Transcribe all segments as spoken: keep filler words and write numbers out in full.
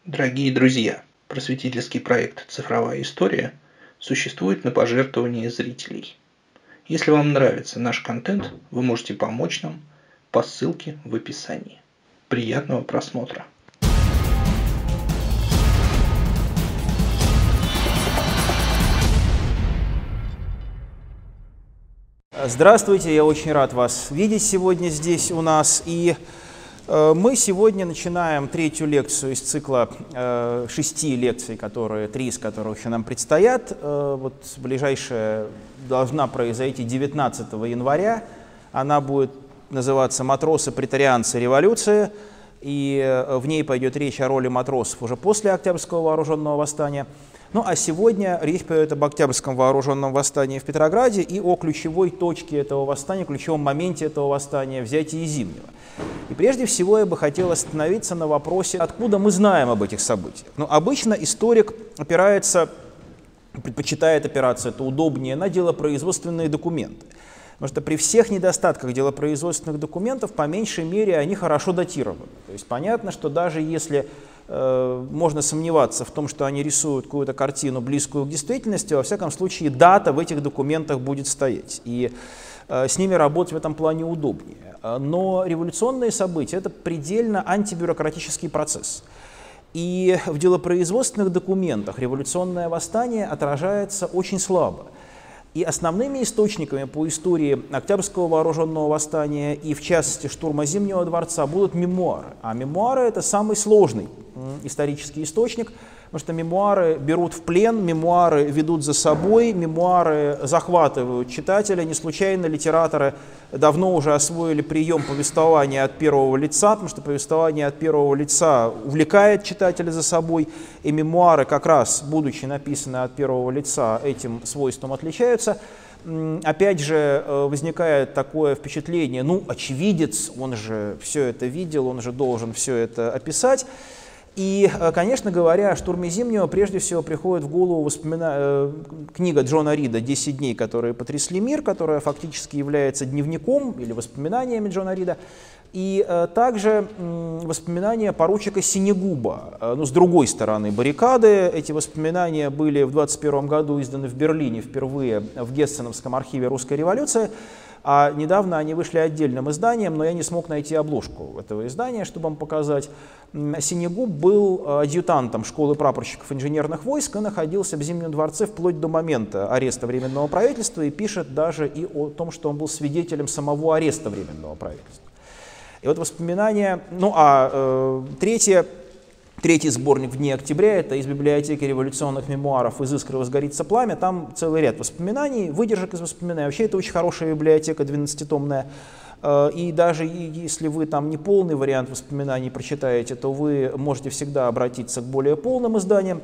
Дорогие друзья, просветительский проект «Цифровая история» существует на пожертвования зрителей. Если вам нравится наш контент, вы можете помочь нам по ссылке в описании. Приятного просмотра! Здравствуйте, я очень рад вас видеть сегодня здесь у нас. И э, мы сегодня начинаем третью лекцию из цикла э, шести лекций, которые, три из которых еще нам предстоят. Э, вот ближайшая должна произойти девятнадцатого января. Она будет называться «Матросы, претарианцы, революция». И э, в ней пойдет речь о роли матросов уже после Октябрьского вооруженного восстания. Ну а сегодня речь пойдет об Октябрьском вооруженном восстании в Петрограде и о ключевой точке этого восстания, ключевом моменте этого восстания — взятии Зимнего. И прежде всего я бы хотел остановиться на вопросе, откуда мы знаем об этих событиях. Ну, обычно историк опирается, предпочитает опираться, это удобнее, на делопроизводственные документы. Потому что при всех недостатках делопроизводственных документов, по меньшей мере, они хорошо датированы. То есть понятно, что даже если э, можно сомневаться в том, что они рисуют какую-то картину, близкую к действительности, во всяком случае дата в этих документах будет стоять. И э, с ними работать в этом плане удобнее. Но революционные события — это предельно антибюрократический процесс. И в делопроизводственных документах революционное восстание отражается очень слабо. И основными источниками по истории Октябрьского вооруженного восстания и, в частности, штурма Зимнего дворца будут мемуары. А мемуары — это самый сложный исторический источник, потому что мемуары берут в плен, мемуары ведут за собой, мемуары захватывают читателя. Не случайно литераторы давно уже освоили прием повествования от первого лица, потому что повествование от первого лица увлекает читателя за собой, и мемуары, как раз будучи написаны от первого лица, этим свойством отличаются. Опять же, возникает такое впечатление: ну, очевидец, он же все это видел, он же должен все это описать. И, конечно говоря, о штурме Зимнего прежде всего приходит в голову воспомина... книга Джона Рида «десять дней, которые потрясли мир», которая фактически является дневником или воспоминаниями Джона Рида, и также воспоминания поручика Синегуба. Ну, с другой стороны баррикады. Эти воспоминания были в двадцать первом году изданы в Берлине впервые в Гессеновском архиве «Русской революции». А недавно они вышли отдельным изданием, но я не смог найти обложку этого издания, чтобы вам показать. Синегуб был адъютантом школы прапорщиков инженерных войск и находился в Зимнем дворце вплоть до момента ареста Временного правительства, и пишет даже и о том, что он был свидетелем самого ареста Временного правительства. И вот воспоминания. Ну а э, третье... Третий сборник «В дни октября» — это из библиотеки революционных мемуаров «Из искры возгорится пламя». Там целый ряд воспоминаний, выдержек из воспоминаний. Вообще это очень хорошая библиотека, двенадцатитомная. И даже если вы там не полный вариант воспоминаний прочитаете, то вы можете всегда обратиться к более полным изданиям.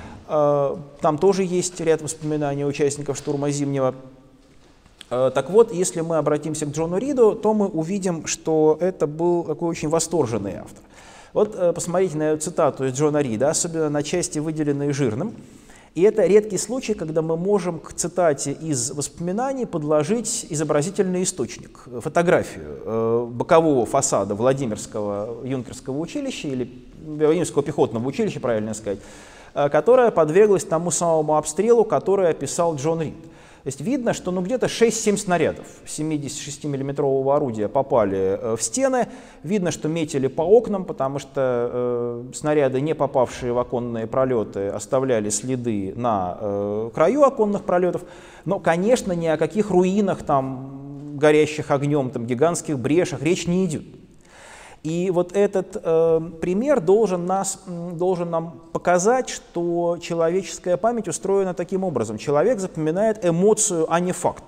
Там тоже есть ряд воспоминаний участников штурма Зимнего. Так вот, если мы обратимся к Джону Риду, то мы увидим, что это был такой очень восторженный автор. Вот э, посмотрите на эту цитату из Джона Рида, особенно на части, выделенные жирным. И это редкий случай, когда мы можем к цитате из воспоминаний подложить изобразительный источник, фотографию э, бокового фасада Владимирского юнкерского училища, или Владимирского пехотного училища, правильно сказать, э, которое подверглось тому самому обстрелу, который описал Джон Рид. То есть видно, что ну, где-то шесть-семь снарядов семидесятишестимиллиметрового орудия попали э, в стены. Видно, что метили по окнам, потому что э, снаряды, не попавшие в оконные пролеты, оставляли следы на э, краю оконных пролетов. Но, конечно, ни о каких руинах, там, горящих огнем, там, гигантских брешах речь не идет. И вот этот э, пример должен, нас, должен нам показать, что человеческая память устроена таким образом. Человек запоминает эмоцию, а не факт.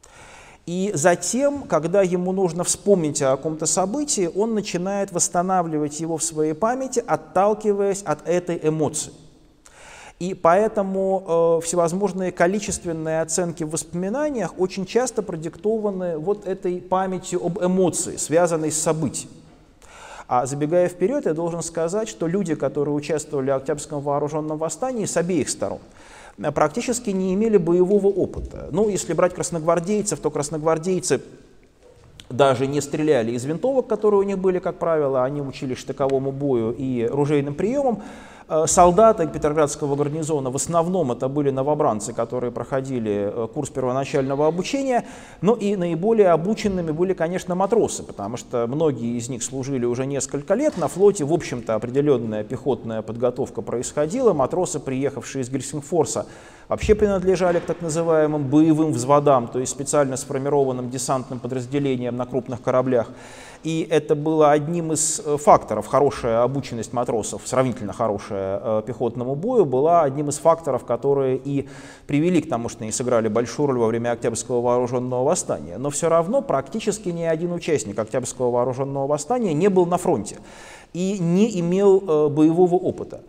И затем, когда ему нужно вспомнить о каком-то событии, он начинает восстанавливать его в своей памяти, отталкиваясь от этой эмоции. И поэтому э, всевозможные количественные оценки в воспоминаниях очень часто продиктованы вот этой памятью об эмоции, связанной с событием. А забегая вперед, я должен сказать, что люди, которые участвовали в Октябрьском вооруженном восстании с обеих сторон, практически не имели боевого опыта. Ну, если брать красногвардейцев, то красногвардейцы даже не стреляли из винтовок, которые у них были, как правило, они учились штыковому бою и ружейным приемам. Солдаты Петроградского гарнизона в основном это были новобранцы, которые проходили курс первоначального обучения, но и наиболее обученными были, конечно, матросы, потому что многие из них служили уже несколько лет на флоте, в общем-то определенная пехотная подготовка происходила, матросы, приехавшие из Гельсингфорса, вообще принадлежали к так называемым боевым взводам, то есть специально сформированным десантным подразделениям на крупных кораблях. И это было одним из факторов, хорошая обученность матросов, сравнительно хорошая э, пехотному бою, была одним из факторов, которые и привели к тому, что они сыграли большую роль во время Октябрьского вооруженного восстания. Но все равно практически ни один участник Октябрьского вооруженного восстания не был на фронте и не имел э, боевого опыта.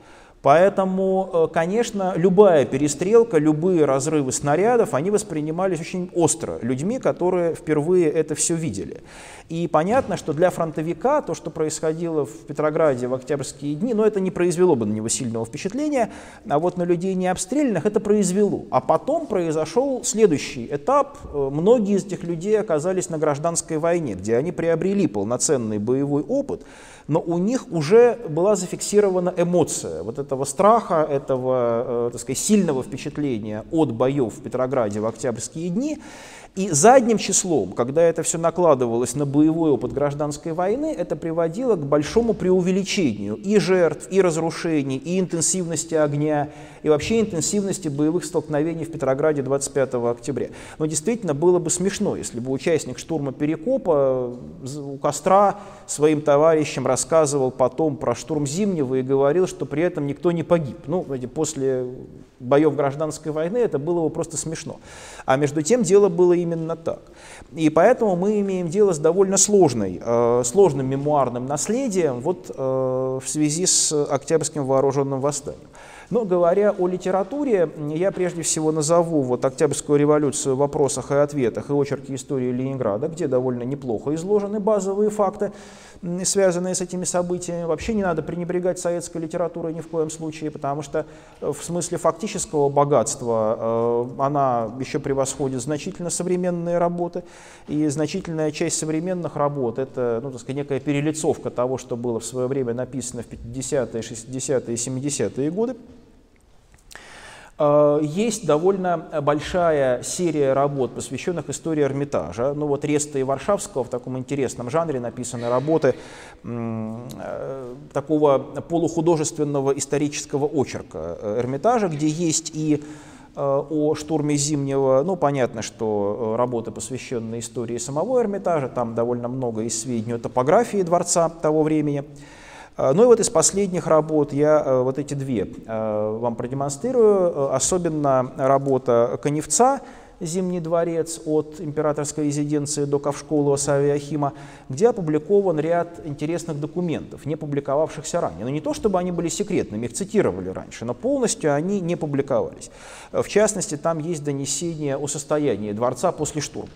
Поэтому, конечно, любая перестрелка, любые разрывы снарядов, они воспринимались очень остро людьми, которые впервые это все видели. И понятно, что для фронтовика то, что происходило в Петрограде в октябрьские дни, ну, это не произвело бы на него сильного впечатления, а вот на людей не обстрелянных это произвело. А потом произошел следующий этап. Многие из этих людей оказались на гражданской войне, где они приобрели полноценный боевой опыт, но у них уже была зафиксирована эмоция вот этого страха, этого, э, так сказать, сильного впечатления от боев в Петрограде в октябрьские дни. И задним числом, когда это все накладывалось на боевой опыт гражданской войны, это приводило к большому преувеличению и жертв, и разрушений, и интенсивности огня, и вообще интенсивности боевых столкновений в Петрограде двадцать пятого октября. Но действительно было бы смешно, если бы участник штурма Перекопа у костра своим товарищам рассказывал потом про штурм Зимнего и говорил, что при этом никто не погиб. Ну, после боев гражданской войны это было бы просто смешно. А между тем дело было именно так. И поэтому мы имеем дело с довольно сложной, э, сложным мемуарным наследием вот, э, в связи с Октябрьским вооруженным восстанием. Но говоря о литературе, я прежде всего назову вот Октябрьскую революцию в вопросах и ответах и очерки истории Ленинграда, где довольно неплохо изложены базовые факты, связанные с этими событиями. Вообще не надо пренебрегать советской литературой ни в коем случае, потому что в смысле фактического богатства э, она еще превосходит значительно современные работы, и значительная часть современных работ — это, ну, так сказать, некая перелицовка того, что было в свое время написано в пятидесятые, шестидесятые и семидесятые годы. Есть довольно большая серия работ, посвященных истории Эрмитажа. Ну вот Реста и Варшавского в таком интересном жанре написаны работы такого полухудожественного исторического очерка Эрмитажа, где есть и о штурме Зимнего, ну понятно, что работы, посвященные истории самого Эрмитажа, там довольно много и сведений о топографии дворца того времени. Ну и вот из последних работ я вот эти две вам продемонстрирую. Особенно работа Каневца «Зимний дворец» от императорской резиденции до Ковшколова Савиахима, где опубликован ряд интересных документов, не публиковавшихся ранее. Но не то, чтобы они были секретными, их цитировали раньше, но полностью они не публиковались. В частности, там есть донесение о состоянии дворца после штурма.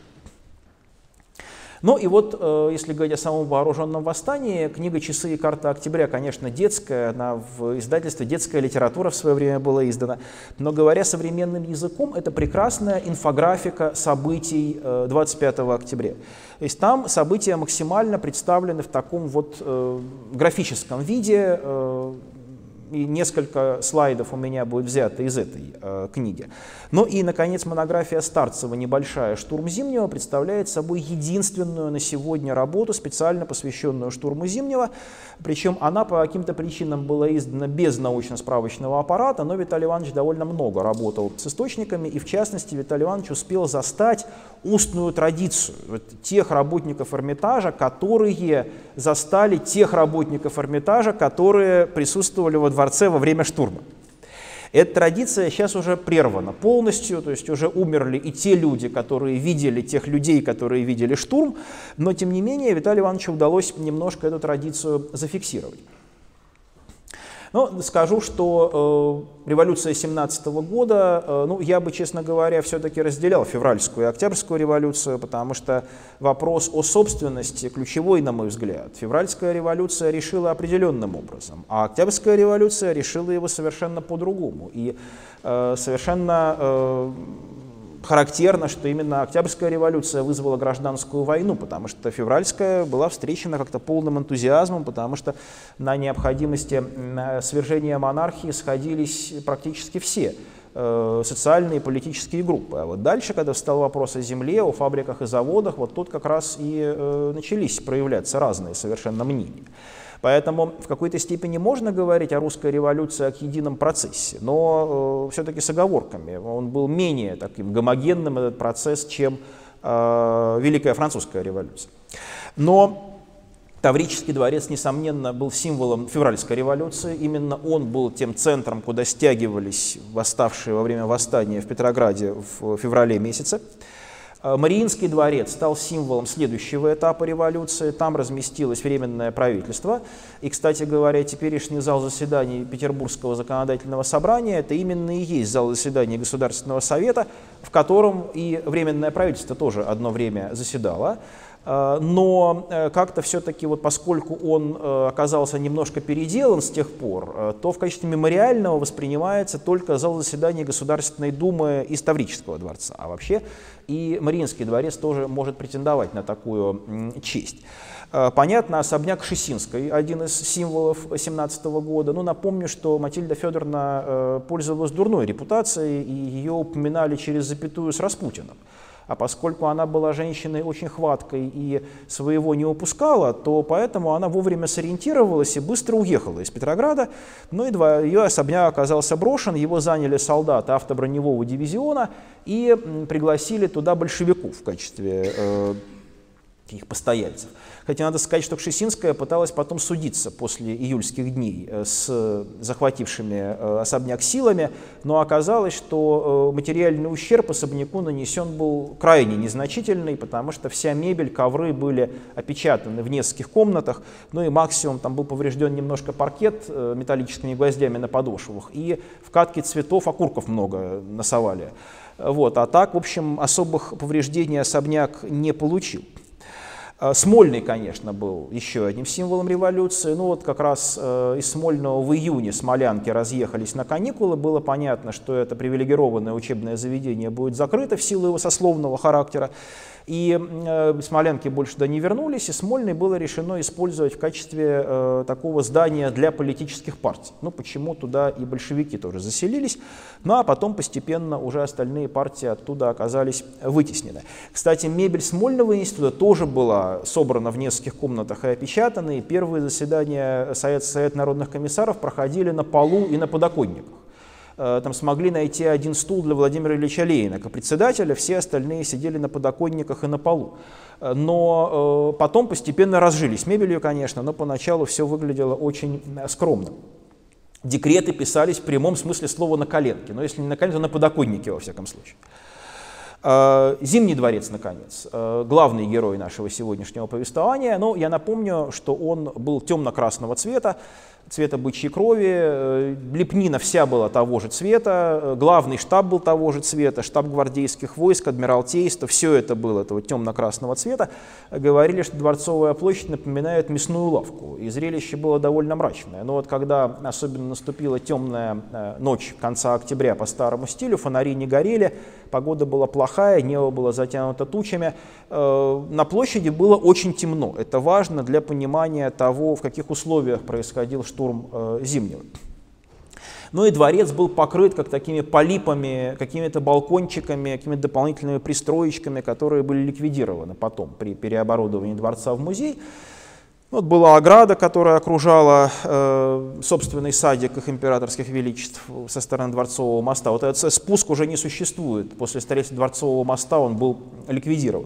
Ну и вот, если говорить о самом вооруженном восстании, книга «Часы и карта октября», конечно, детская, она в издательстве «Детская литература» в свое время была издана, но, говоря современным языком, это прекрасная инфографика событий двадцать пятого октября. То есть там события максимально представлены в таком вот э, графическом виде, э, и несколько слайдов у меня будет взято из этой э, книги. Ну и, наконец, монография Старцева «Небольшая. Штурм Зимнего» представляет собой единственную на сегодня работу, специально посвященную штурму Зимнего. Причем она по каким-то причинам была издана без научно-справочного аппарата, но Виталий Иванович довольно много работал с источниками, и в частности Виталий Иванович успел застать устную традицию вот, тех работников Эрмитажа, которые застали тех работников Эрмитажа, которые присутствовали во дворце во время штурма. Эта традиция сейчас уже прервана полностью, то есть уже умерли и те люди, которые видели тех людей, которые видели штурм, но тем не менее Виталию Ивановичу удалось немножко эту традицию зафиксировать. Но скажу, что э, революция семнадцатого года, э, ну, я бы, честно говоря, все-таки разделял февральскую и октябрьскую революцию, потому что вопрос о собственности ключевой, на мой взгляд. Февральская революция решила определенным образом, а октябрьская революция решила его совершенно по-другому. И э, совершенно... Э, характерно, что именно Октябрьская революция вызвала гражданскую войну, потому что февральская была встречена как-то полным энтузиазмом, потому что на необходимости свержения монархии сходились практически все э, социальные и политические группы. А вот дальше, когда встал вопрос о земле, о фабриках и заводах, вот тут как раз и э, начались проявляться разные совершенно мнения. Поэтому в какой-то степени можно говорить о русской революции как едином процессе, но э, все-таки с оговорками. Он был менее таким гомогенным, этот процесс, чем э, Великая Французская революция. Но Таврический дворец, несомненно, был символом февральской революции. Именно он был тем центром, куда стягивались восставшие во время восстания в Петрограде в феврале месяце. Мариинский дворец стал символом следующего этапа революции. Там разместилось Временное правительство. И, кстати говоря, теперешний зал заседаний Петербургского законодательного собрания — это именно и есть зал заседаний Государственного совета, в котором и Временное правительство тоже одно время заседало. Но как-то все-таки, вот поскольку он оказался немножко переделан с тех пор, то в качестве мемориального воспринимается только зал заседаний Государственной Думы из Таврического дворца. А вообще и Мариинский дворец тоже может претендовать на такую честь. Понятно, особняк Кшесинской, один из символов семнадцатого года. Ну, напомню, что Матильда Федоровна пользовалась дурной репутацией, и ее упоминали через запятую с Распутиным. А поскольку она была женщиной очень хваткой и своего не упускала, то поэтому она вовремя сориентировалась и быстро уехала из Петрограда. Ну и два, ее особняк оказался брошен, его заняли солдаты автоброневого дивизиона и пригласили туда большевиков в качестве э, их постояльцев. Хотя надо сказать, что Кшесинская пыталась потом судиться после июльских дней с захватившими особняк силами, но оказалось, что материальный ущерб особняку нанесен был крайне незначительный, потому что вся мебель, ковры были опечатаны в нескольких комнатах, ну и максимум там был поврежден немножко паркет металлическими гвоздями на подошвах, и в катке цветов окурков много насовали. Вот. А так, в общем, особых повреждений особняк не получил. Смольный, конечно, был еще одним символом революции. Ну вот как раз э, из Смольного в июне смолянки разъехались на каникулы. Было понятно, что это привилегированное учебное заведение будет закрыто в силу его сословного характера. И э, смолянки больше туда не вернулись, и Смольный было решено использовать в качестве э, такого здания для политических партий. Ну, почему туда и большевики тоже заселились, ну а потом постепенно уже остальные партии оттуда оказались вытеснены. Кстати, мебель Смольного института тоже была собрана в нескольких комнатах и опечатана, и первые заседания Совета, Совета народных комиссаров проходили на полу и на подоконниках. Там смогли найти один стул для Владимира Ильича Ленина как председателя, все остальные сидели на подоконниках и на полу. Но потом постепенно разжились мебелью, конечно, но поначалу все выглядело очень скромно. Декреты писались в прямом смысле слова на коленке, но если не на коленке, то на подоконнике во всяком случае. Зимний дворец, наконец, главный герой нашего сегодняшнего повествования. Но я напомню, что он был темно-красного цвета, цвета бычьей крови, лепнина вся была того же цвета, главный штаб был того же цвета, штаб гвардейских войск, адмиралтейство, все это было этого темно-красного цвета. Говорили, что Дворцовая площадь напоминает мясную лавку, и зрелище было довольно мрачное. Но вот когда особенно наступила темная ночь конца октября по старому стилю, фонари не горели, погода была плохая, небо было затянуто тучами, на площади было очень темно. Это важно для понимания того, в каких условиях происходил штурм Зимнего. Ну и дворец был покрыт как такими полипами, какими-то балкончиками, какими-то дополнительными пристроечками, которые были ликвидированы потом при переоборудовании дворца в музей. Вот была ограда, которая окружала э, собственный садик их императорских величеств со стороны Дворцового моста. Вот этот спуск уже не существует. После строительства Дворцового моста он был ликвидирован.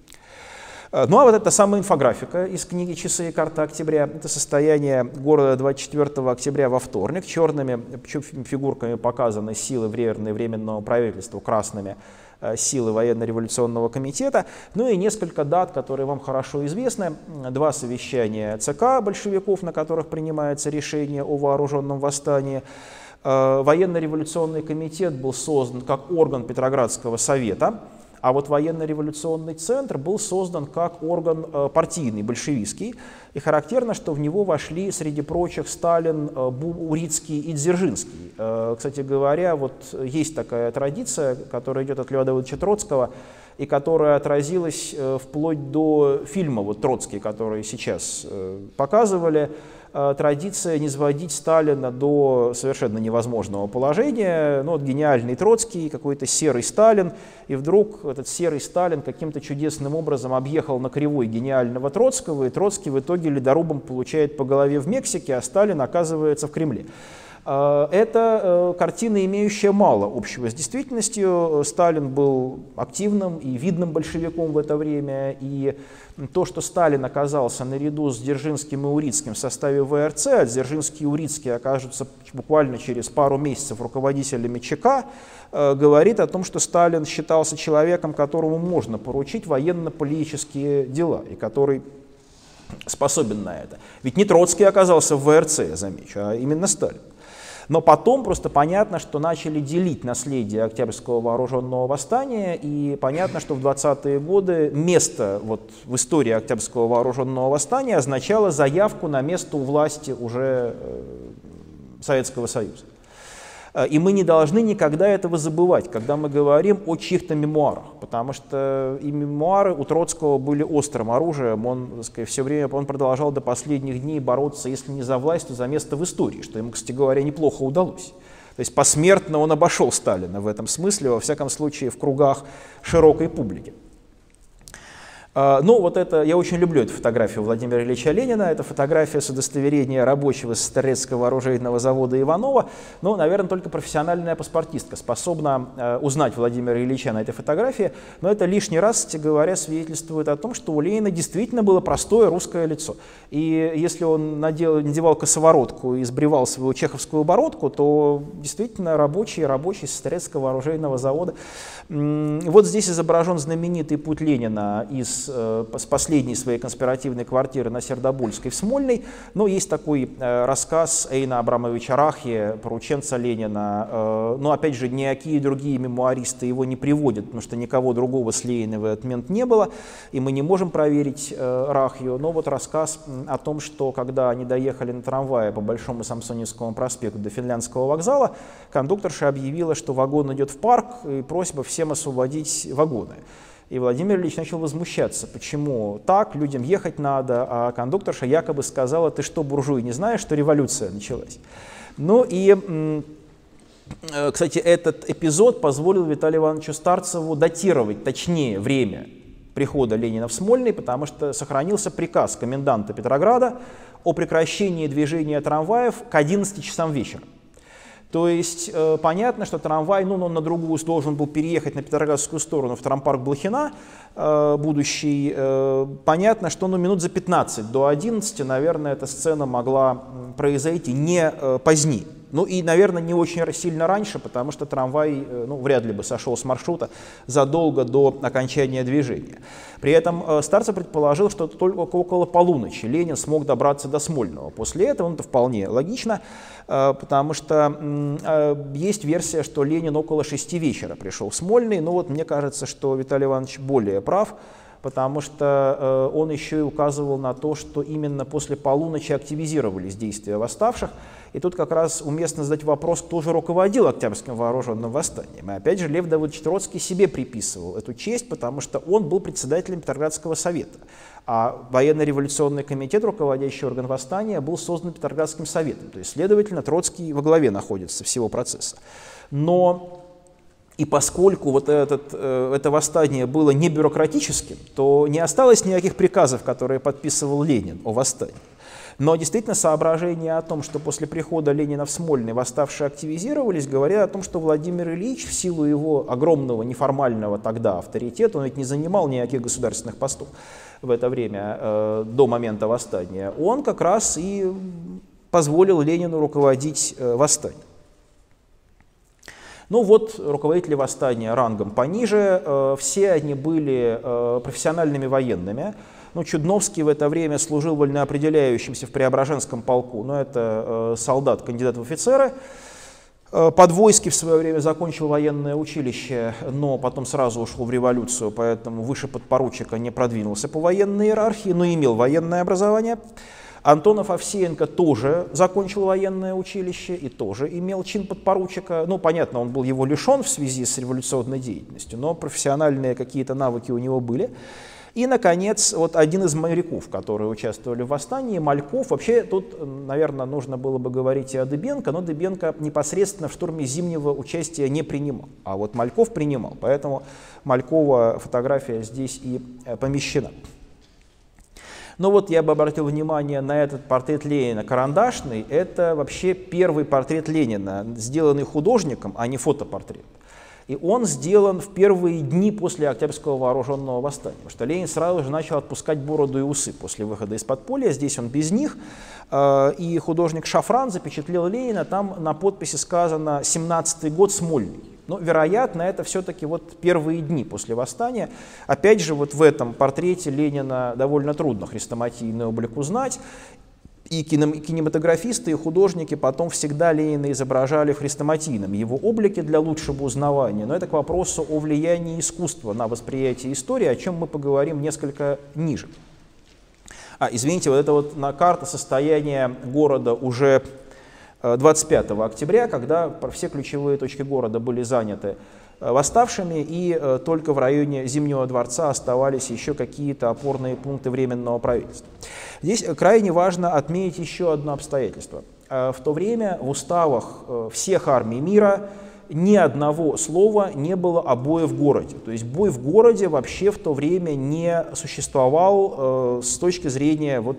Ну а вот эта самая инфографика из книги «Часы и карта октября». Это состояние города двадцать четвёртого октября во вторник. Черными фигурками показаны силы Временного правительства, красными силы военно-революционного комитета. Ну и несколько дат, которые вам хорошо известны. Два совещания ЦК большевиков, на которых принимается решение о вооруженном восстании. Военно-революционный комитет был создан как орган Петроградского совета. А вот военно-революционный центр был создан как орган э, партийный, большевистский, и характерно, что в него вошли, среди прочих, Сталин, э, Урицкий и Дзержинский. Э, кстати говоря, вот есть такая традиция, которая идет от Льва Давыдовича Троцкого, и которая отразилась э, вплоть до фильма вот, «Троцкий», который сейчас э, показывали, э, традиция не сводить Сталина до совершенно невозможного положения. Ну, вот гениальный Троцкий, какой-то серый Сталин, и вдруг этот серый Сталин каким-то чудесным образом объехал на кривой гениального Троцкого, и Троцкий в итоге ледорубом получает по голове в Мексике, а Сталин оказывается в Кремле. Это картина, имеющая мало общего с действительностью. Сталин был активным и видным большевиком в это время, и то, что Сталин оказался наряду с Дзержинским и Урицким в составе вэ эр цэ, а Дзержинский и Урицкий окажутся буквально через пару месяцев руководителями ЧК, говорит о том, что Сталин считался человеком, которому можно поручить военно-политические дела, и который способен на это. Ведь не Троцкий оказался в вэ эр цэ, я замечу, а именно Сталин. Но потом просто понятно, что начали делить наследие Октябрьского вооруженного восстания, и понятно, что в двадцатые годы место вот в истории Октябрьского вооруженного восстания означало заявку на место у власти уже Советского Союза. И мы не должны никогда этого забывать, когда мы говорим о чьих-то мемуарах, потому что и мемуары у Троцкого были острым оружием, он, так сказать, все время он продолжал до последних дней бороться, если не за власть, то за место в истории, что ему, кстати говоря, неплохо удалось. То есть посмертно он обошел Сталина в этом смысле, во всяком случае в кругах широкой публики. Ну, вот это, я очень люблю эту фотографию Владимира Ильича Ленина, это фотография с удостоверения рабочего Сестрорецкого оружейного завода Иванова, но, наверное, только профессиональная паспортистка способна э, узнать Владимира Ильича на этой фотографии, но это лишний раз, кстати говоря, свидетельствует о том, что у Ленина действительно было простое русское лицо, и если он надел, надевал косоворотку и сбривал свою чеховскую бородку, то действительно рабочий, рабочий Сестрорецкого оружейного завода. Вот здесь изображен знаменитый путь Ленина из с последней своей конспиративной квартиры на Сердобольской в Смольной. Но есть такой э, рассказ Эйна Абрамовича Рахи, порученца Ленина. Э, но опять же, никакие другие мемуаристы его не приводят, потому что никого другого с Лениным в этот момент не было, и мы не можем проверить э, Рахью. Но вот рассказ о том, что когда они доехали на трамвае по Большому Самсоневскому проспекту до Финляндского вокзала, кондукторша объявила, что вагон идет в парк, и просьба всем освободить вагоны. И Владимир Ильич начал возмущаться, почему так, людям ехать надо, а кондукторша якобы сказала: ты что, буржуй, не знаешь, что революция началась? Ну и, кстати, этот эпизод позволил Виталию Ивановичу Старцеву датировать точнее время прихода Ленина в Смольный, потому что сохранился приказ коменданта Петрограда о прекращении движения трамваев к одиннадцати часам вечера. То есть э, понятно, что трамвай, ну, он на другую должен был переехать на Петроградскую сторону, в трампарк Блохина, э, будущий. Э, понятно, что ну, минут за пятнадцать до одиннадцати, наверное, эта сцена могла произойти не э, позднее. Ну и, наверное, не очень сильно раньше, потому что трамвай ну, вряд ли бы сошел с маршрута задолго до окончания движения. При этом э, Старцев предположил, что только около полуночи Ленин смог добраться до Смольного. После этого, ну, это вполне логично, э, потому что э, есть версия, что Ленин около шести вечера пришел в Смольный, но вот мне кажется, что Виталий Иванович более прав, потому что э, он еще и указывал на то, что именно после полуночи активизировались действия восставших. И тут как раз уместно задать вопрос, кто же руководил Октябрьским вооруженным восстанием. И опять же, Лев Давыдович Троцкий себе приписывал эту честь, потому что он был председателем Петроградского совета. А военно-революционный комитет, руководящий орган восстания, был создан Петроградским советом. То есть, следовательно, Троцкий во главе находится всего процесса. Но и поскольку вот этот, это восстание было не бюрократическим, то не осталось никаких приказов, которые подписывал Ленин о восстании. Но действительно соображения о том, что после прихода Ленина в Смольный восставшие активизировались, говорят о том, что Владимир Ильич в силу его огромного неформального тогда авторитета, он ведь не занимал никаких государственных постов в это время, э, до момента восстания, он как раз и позволил Ленину руководить э, восстанием. Ну вот, руководители восстания рангом пониже, э, все они были э, профессиональными военными. Ну, Чудновский в это время служил вольноопределяющимся в Преображенском полку, но это э, солдат, кандидат в офицеры. Подвойский в свое время закончил военное училище, но потом сразу ушел в революцию, поэтому выше подпоручика не продвинулся по военной иерархии, но имел военное образование. Антонов Овсеенко тоже закончил военное училище и тоже имел чин подпоручика. Ну, понятно, он был его лишен в связи с революционной деятельностью, но профессиональные какие-то навыки у него были. И, наконец, вот один из моряков, которые участвовали в восстании, Мальков. Вообще тут, наверное, нужно было бы говорить и о Дыбенко, но Дыбенко непосредственно в штурме Зимнего участия не принимал, а вот Мальков принимал, поэтому Малькова фотография здесь и помещена. Но вот я бы обратил внимание на этот портрет Ленина карандашный. Это вообще первый портрет Ленина, сделанный художником, а не фотопортрет. И он сделан в первые дни после Октябрьского вооруженного восстания, потому что Ленин сразу же начал отпускать бороду и усы после выхода из подполья, здесь он без них. И художник Шафран запечатлел Ленина, там на подписи сказано «семнадцатый год, Смольный». Но, вероятно, это все-таки вот первые дни после восстания. Опять же, вот в этом портрете Ленина довольно трудно хрестоматийный облик узнать. И кинематографисты, и художники потом всегда Ленина изображали в хрестоматийном его облике для лучшего узнавания. Но это к вопросу о влиянии искусства на восприятие истории, о чем мы поговорим несколько ниже. А, извините, вот это вот на карта состояния города уже двадцать пятого октября, когда все ключевые точки города были заняты восставшими, и только в районе Зимнего дворца оставались еще какие-то опорные пункты Временного правительства. Здесь крайне важно отметить еще одно обстоятельство. В то время в уставах всех армий мира ни одного слова не было о бое в городе. То есть бой в городе вообще в то время не существовал с точки зрения вот,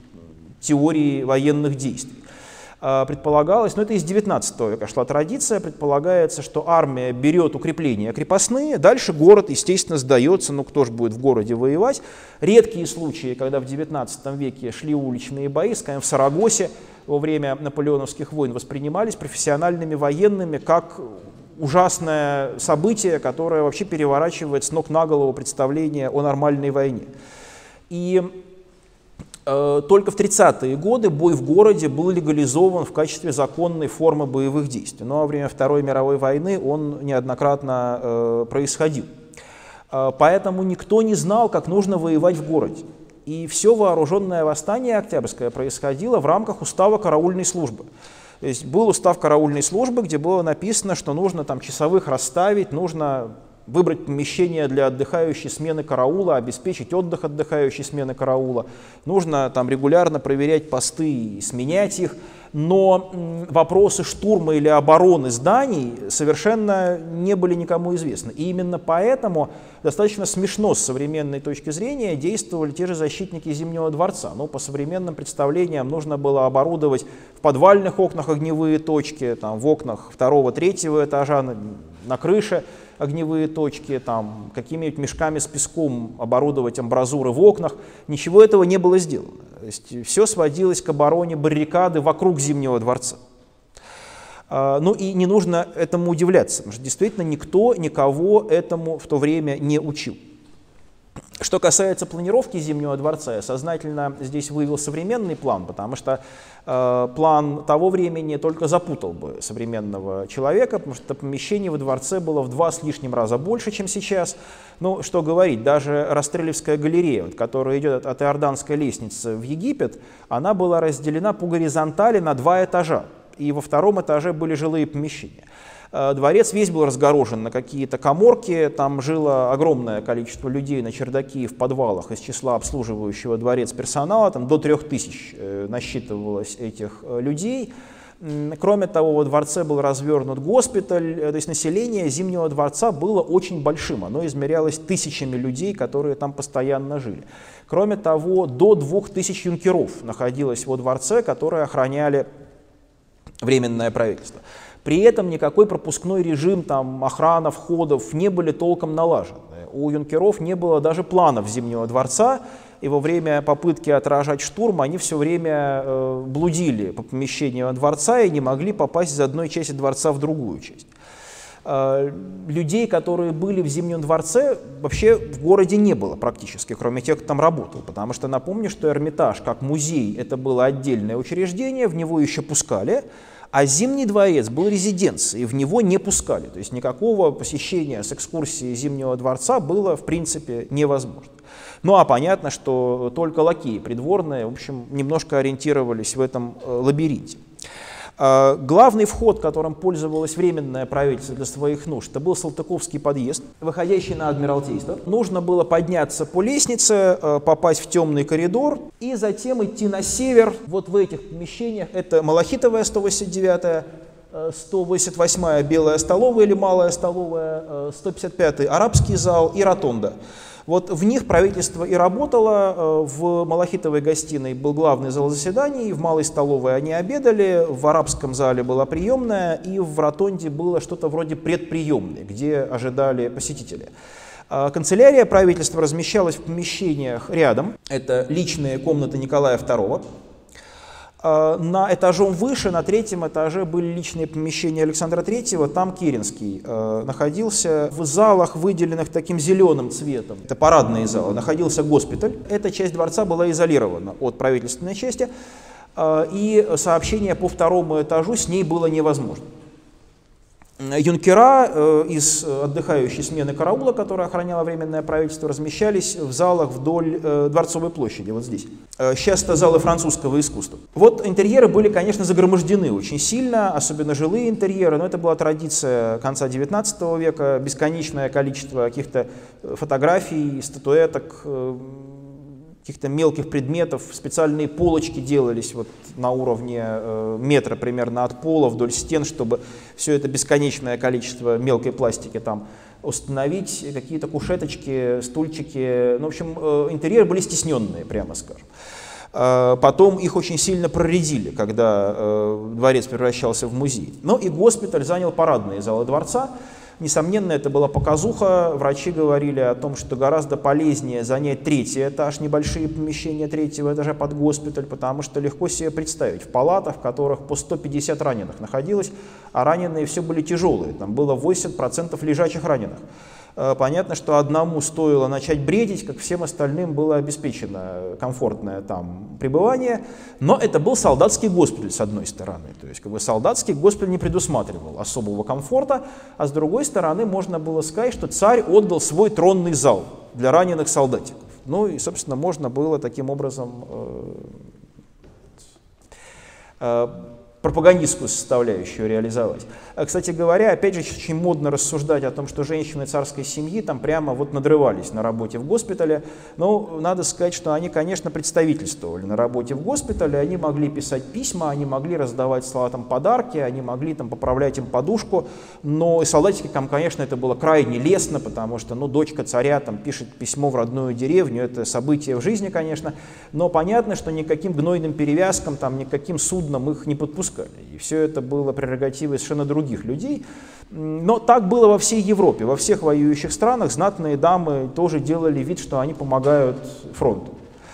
теории военных действий. Предполагалось, но это из девятнадцатого века шла традиция, предполагается, что армия берет укрепления крепостные, дальше город, естественно, сдается, ну кто же будет в городе воевать. Редкие случаи, когда в девятнадцатом веке шли уличные бои, скажем, в Сарагосе во время наполеоновских войн воспринимались профессиональными военными как ужасное событие, которое вообще переворачивает с ног на голову представление о нормальной войне. И только в тридцатые годы бой в городе был легализован в качестве законной формы боевых действий. Но во время Второй мировой войны он неоднократно э, происходил. Э, поэтому никто не знал, как нужно воевать в городе. И все вооруженное восстание Октябрьское происходило в рамках устава караульной службы. То есть был устав караульной службы, где было написано, что нужно там часовых расставить, нужно выбрать помещение для отдыхающей смены караула, обеспечить отдых отдыхающей смены караула. Нужно там регулярно проверять посты и сменять их. Но вопросы штурма или обороны зданий совершенно не были никому известны. И именно поэтому достаточно смешно с современной точки зрения действовали те же защитники Зимнего дворца. Ну, по современным представлениям нужно было оборудовать в подвальных окнах огневые точки, там, в окнах второго-третьего этажа, на, на крыше огневые точки, там, какими-нибудь мешками с песком оборудовать амбразуры в окнах. Ничего этого не было сделано. То есть все сводилось к обороне баррикады вокруг Зимнего дворца. Ну и не нужно этому удивляться, потому что действительно никто никого этому в то время не учил. Что касается планировки Зимнего дворца, я сознательно здесь вывел современный план, потому что э, план того времени только запутал бы современного человека, потому что помещений во дворце было в два с лишним раза больше, чем сейчас. Ну, что говорить, даже Растрелевская галерея, вот, которая идет от Иорданской лестницы в Египет, она была разделена по горизонтали на два этажа, и во втором этаже были жилые помещения. Дворец весь был разгорожен на какие-то каморки, там жило огромное количество людей на чердаке и в подвалах из числа обслуживающего дворец персонала, там до трех тысяч насчитывалось этих людей. Кроме того, во дворце был развернут госпиталь, то есть население Зимнего дворца было очень большим, оно измерялось тысячами людей, которые там постоянно жили. Кроме того, до двух тысяч юнкеров находилось во дворце, которые охраняли Временное правительство. При этом никакой пропускной режим, там, охрана входов не были толком налажены. У юнкеров не было даже планов Зимнего дворца, и во время попытки отражать штурм они все время э, блудили по помещениям дворца и не могли попасть из одной части дворца в другую часть. Э, людей, которые были в Зимнем дворце, вообще в городе не было практически, кроме тех, кто там работал, потому что напомню, что Эрмитаж как музей это было отдельное учреждение, в него еще пускали, А Зимний дворец был резиденцией, и в него не пускали. То есть никакого посещения с экскурсией Зимнего дворца было, в принципе, невозможно. Ну а понятно, что только лакеи придворные, в общем, немножко ориентировались в этом лабиринте. Главный вход, которым пользовалось Временное правительство для своих нужд, это был Салтыковский подъезд, выходящий на Адмиралтейство. Нужно было подняться по лестнице, попасть в темный коридор и затем идти на север. Вот в этих помещениях, это Малахитовая сто восемьдесят девятая, сто восемьдесят восьмая Белая столовая или Малая столовая, сто пятьдесят пятый Арабский зал и Ротонда. Вот в них правительство и работало. В Малахитовой гостиной был главный зал заседаний, в Малой столовой они обедали, в Арабском зале была приемная, и в Ротонде было что-то вроде предприемной, где ожидали посетители. Канцелярия правительства размещалась в помещениях рядом. Это личные комнаты Николая второго. На этажом выше, на третьем этаже, были личные помещения Александра третьего, там Керенский э, находился. В залах, выделенных таким зеленым цветом, это парадные залы, находился госпиталь. Эта часть дворца была изолирована от правительственной части, э, и сообщение по второму этажу с ней было невозможно. Юнкера э, из отдыхающей смены караула, которая охраняла Временное правительство, размещались в залах вдоль э, Дворцовой площади, вот здесь. Э, сейчас это залы французского искусства. Вот интерьеры были, конечно, загромождены очень сильно, особенно жилые интерьеры, но это была традиция конца девятнадцатого века, бесконечное количество каких-то фотографий, статуэток, э, каких-то мелких предметов, специальные полочки делались вот на уровне э, метра примерно от пола вдоль стен, чтобы все это бесконечное количество мелкой пластики там установить, какие-то кушеточки, стульчики, ну, в общем, э, интерьеры были стесненные, прямо скажем. Э, потом их очень сильно проредили, когда э, дворец превращался в музей. Но и госпиталь занял парадные залы дворца. Несомненно, это была показуха. Врачи говорили о том, что гораздо полезнее занять третий этаж, небольшие помещения третьего этажа под госпиталь, потому что легко себе представить, в палатах, в которых по сто пятьдесят раненых находилось, а раненые все были тяжелые, там было восемьдесят процентов лежачих раненых. Понятно, что одному стоило начать бредить, как всем остальным было обеспечено комфортное там пребывание, но это был солдатский госпиталь с одной стороны, то есть как бы солдатский госпиталь не предусматривал особого комфорта, а с другой стороны можно было сказать, что царь отдал свой тронный зал для раненых солдатиков. Ну и, собственно, можно было таким образом э, э, пропагандистскую составляющую реализовать. Кстати говоря, опять же, очень модно рассуждать о том, что женщины царской семьи там прямо вот надрывались на работе в госпитале. Но надо сказать, что они, конечно, представительствовали на работе в госпитале, они могли писать письма, они могли раздавать солдатам подарки, они могли там поправлять им подушку, но и солдатикам, конечно, это было крайне лестно, потому что, ну, дочка царя там пишет письмо в родную деревню, это событие в жизни, конечно, но понятно, что никаким гнойным перевязкам, там, никаким судном их не подпускали. И все это было прерогативой совершенно других людей. Но так было во всей Европе, во всех воюющих странах знатные дамы тоже делали вид, что они помогают фронту.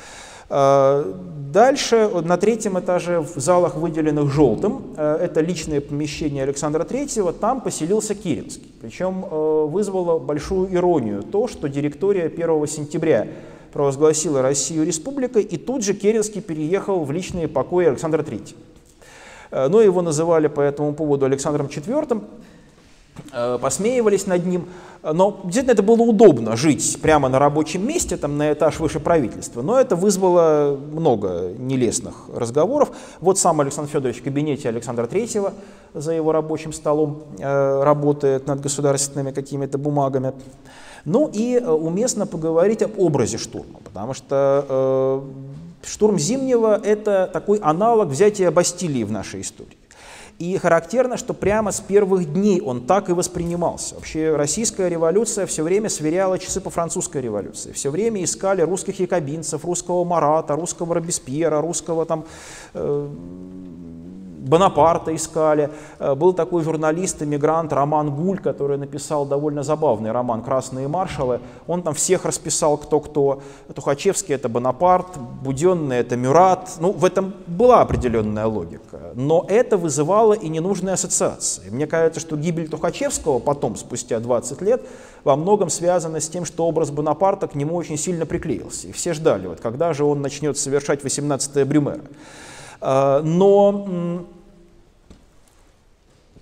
Дальше, на третьем этаже, в залах, выделенных желтым, это личное помещение Александра третьего, там поселился Керенский. Причем вызвало большую иронию то, что директория первого сентября провозгласила Россию республикой, и тут же Керенский переехал в личные покои Александра третьего. Но его называли по этому поводу Александром четвёртым, посмеивались над ним. Но действительно это было удобно жить прямо на рабочем месте, там на этаж выше правительства. Но это вызвало много нелестных разговоров. Вот сам Александр Федорович в кабинете Александра третьего за его рабочим столом работает над государственными какими-то бумагами. Ну и уместно поговорить об образе штурма, потому что штурм Зимнего – это такой аналог взятия Бастилии в нашей истории. И характерно, что прямо с первых дней он так и воспринимался. Вообще российская революция все время сверяла часы по французской революции. Все время искали русских якобинцев, русского Марата, русского Робеспьера, русского там... Э Бонапарта искали. Был такой журналист-эмигрант Роман Гуль, который написал довольно забавный роман «Красные маршалы». Он там всех расписал кто-кто. Тухачевский — это Бонапарт, Буденный — это Мюрат. Ну, в этом была определенная логика. Но это вызывало и ненужные ассоциации. Мне кажется, что гибель Тухачевского потом, спустя двадцать лет, во многом связана с тем, что образ Бонапарта к нему очень сильно приклеился. И все ждали, вот когда же он начнет совершать восемнадцатое Брюмера. Но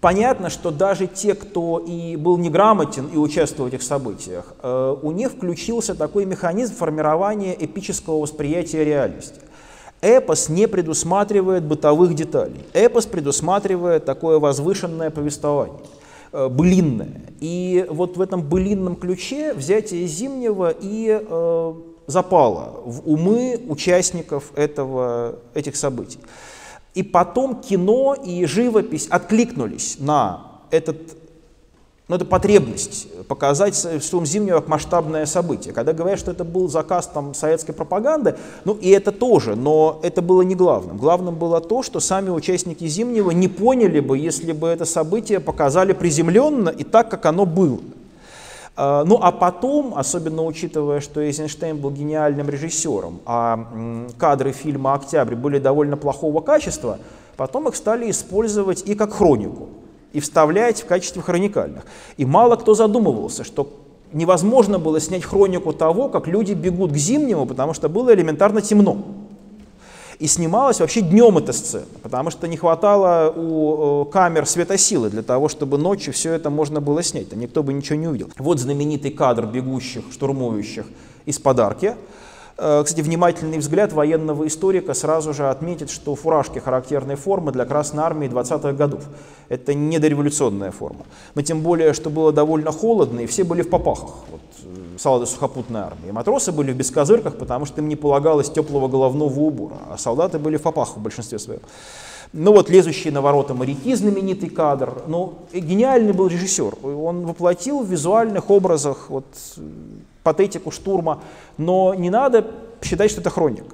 Понятно, что даже те, кто и был неграмотен и участвовал в этих событиях, э, у них включился такой механизм формирования эпического восприятия реальности. Эпос не предусматривает бытовых деталей. Эпос предусматривает такое возвышенное повествование, э, былинное. И вот в этом былинном ключе взятие Зимнего и э, запало в умы участников этого, этих событий. И потом кино и живопись откликнулись на, этот, на эту потребность показать «Штурм Зимнего» как масштабное событие. Когда говорят, что это был заказ там, советской пропаганды, ну и это тоже, но это было не главным. Главным было то, что сами участники «Зимнего» не поняли бы, если бы это событие показали приземленно и так, как оно было. Ну а потом, особенно учитывая, что Эйзенштейн был гениальным режиссером, а кадры фильма «Октябрь» были довольно плохого качества, потом их стали использовать и как хронику, и вставлять в качестве хроникальных. И мало кто задумывался, что невозможно было снять хронику того, как люди бегут к Зимнему, потому что было элементарно темно. И снималась вообще днем эта сцена, потому что не хватало у камер светосилы для того, чтобы ночью все это можно было снять, там никто бы ничего не увидел. Вот знаменитый кадр бегущих, штурмующих из Подарки. Кстати, внимательный взгляд военного историка сразу же отметит, что фуражки характерной формы для Красной Армии двадцатых годов. Это не дореволюционная форма. Но тем более, что было довольно холодно, и все были в попахах. Вот, солдаты сухопутной армии. И матросы были в бескозырках, потому что им не полагалось теплого головного убора, а солдаты были в попахах в большинстве своем. Ну вот лезущие на ворота моряки, знаменитый кадр. Ну, гениальный был режиссер. Он воплотил в визуальных образах вот, патетику штурма, но не надо считать, что это хроник.